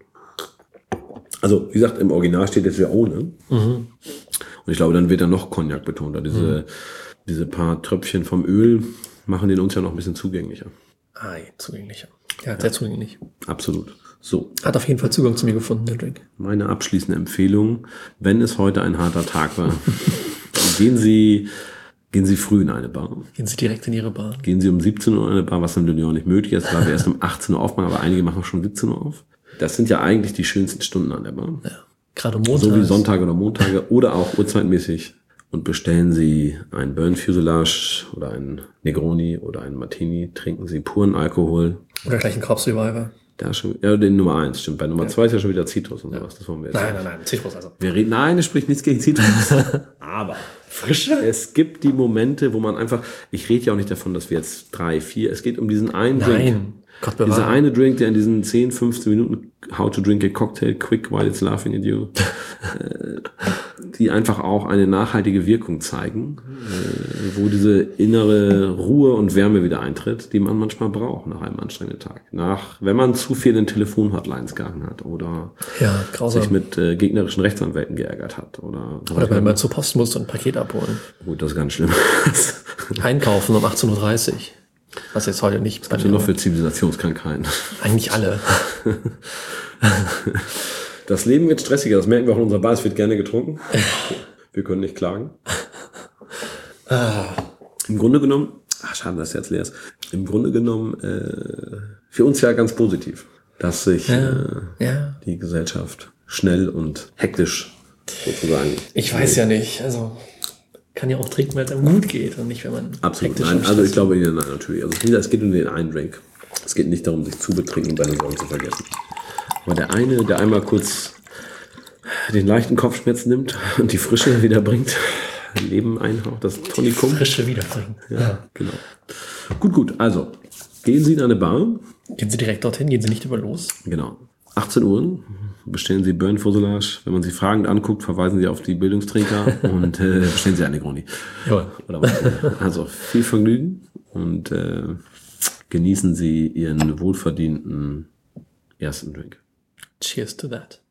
S1: Also, wie gesagt, im Original steht jetzt ja ohne. Und ich glaube, dann wird da noch Cognac betont. Da Diese, diese paar Tröpfchen vom Öl machen den uns ja noch ein bisschen zugänglicher.
S2: Ah, ja, zugänglicher. Ja, sehr zugänglich.
S1: Absolut. So,
S2: Hat auf jeden Fall Zugang zu mir gefunden, der Drink.
S1: meine abschließende Empfehlung. Wenn es heute ein harter Tag war, gehen Sie, gehen Sie früh in eine Bar.
S2: Gehen Sie direkt in Ihre Bar.
S1: Gehen Sie um siebzehn Uhr in eine Bar, was im Lyon nicht möglich ist, weil wir erst um achtzehn Uhr aufmachen, aber einige machen schon siebzehn Uhr auf. Das sind ja eigentlich die schönsten Stunden an der Bar.
S2: Ja. Gerade Montag.
S1: So wie Sonntage oder Montage oder auch uhrzeitmäßig. Und bestellen Sie ein Burnt Fuselage oder ein Negroni oder ein Martini. Trinken Sie puren Alkohol.
S2: Oder gleich ein Corpse Revival.
S1: Da schon, ja, den Nummer eins, stimmt. Bei Nummer zwei ist ja schon wieder Zitrus und sowas. Das wollen wir jetzt
S2: Nein,
S1: nicht.
S2: nein, nein, Zitrus also.
S1: Wir reden, nein, es spricht nichts gegen Zitrus. Aber
S2: Frische?
S1: es gibt die Momente, wo man einfach, ich rede ja auch nicht davon, dass wir jetzt drei, vier, es geht um diesen einen Drink.
S2: Nein, Gott bewahre.
S1: Dieser eine Drink, der in diesen zehn, fünfzehn Minuten How to Drink a Cocktail Quick While It's Laughing at You, äh, die einfach auch eine nachhaltige Wirkung zeigen, äh, wo diese innere Ruhe und Wärme wieder eintritt, die man manchmal braucht nach einem anstrengenden Tag. Nach, wenn man zu viel in Telefon-Hotlines gegangen hat oder
S2: Ja, grausam.
S1: sich mit äh, gegnerischen Rechtsanwälten geärgert hat oder,
S2: Oder wenn man zur Post muss und ein Paket abholen.
S1: gut, das ist ganz schlimm.
S2: Einkaufen um achtzehn Uhr dreißig. Was jetzt heute nicht...
S1: Was noch für Zivilisationskrankheiten?
S2: Eigentlich alle.
S1: Das Leben wird stressiger, das merken wir auch in unserer Bar, es wird gerne getrunken. Wir können nicht klagen. Im Grunde genommen, ach schade, dass jetzt leer ist. Im Grunde genommen äh, für uns ja ganz positiv, dass sich
S2: Ja,
S1: äh,
S2: ja.
S1: die Gesellschaft schnell und hektisch sozusagen.
S2: Ich weiß ja nicht, also... kann ja auch trinken, weil es einem gut geht und nicht, wenn man
S1: Absolut. Nein, also ich glaube, nein, natürlich. Also es geht um den einen Drink. Es geht nicht darum, sich zu betrinken und seine Sorgen zu vergessen. Aber der eine, der einmal kurz den leichten Kopfschmerz nimmt und die Frische wieder bringt, Leben einhaucht, das Tonikum.
S2: Frische wiederbringen.
S1: Ja, ja, genau. Gut, gut. Also, gehen Sie in eine Bar.
S2: Gehen Sie direkt dorthin, gehen Sie nicht über los.
S1: Genau. achtzehn Uhr bestellen Sie Burn Fuselage. Wenn man Sie fragend anguckt, verweisen Sie auf die Bildungstrinker und äh, bestellen Sie eine Negroni.
S2: Jawohl.
S1: Oder was? Also viel Vergnügen und äh, genießen Sie Ihren wohlverdienten ersten Drink.
S2: Cheers to that.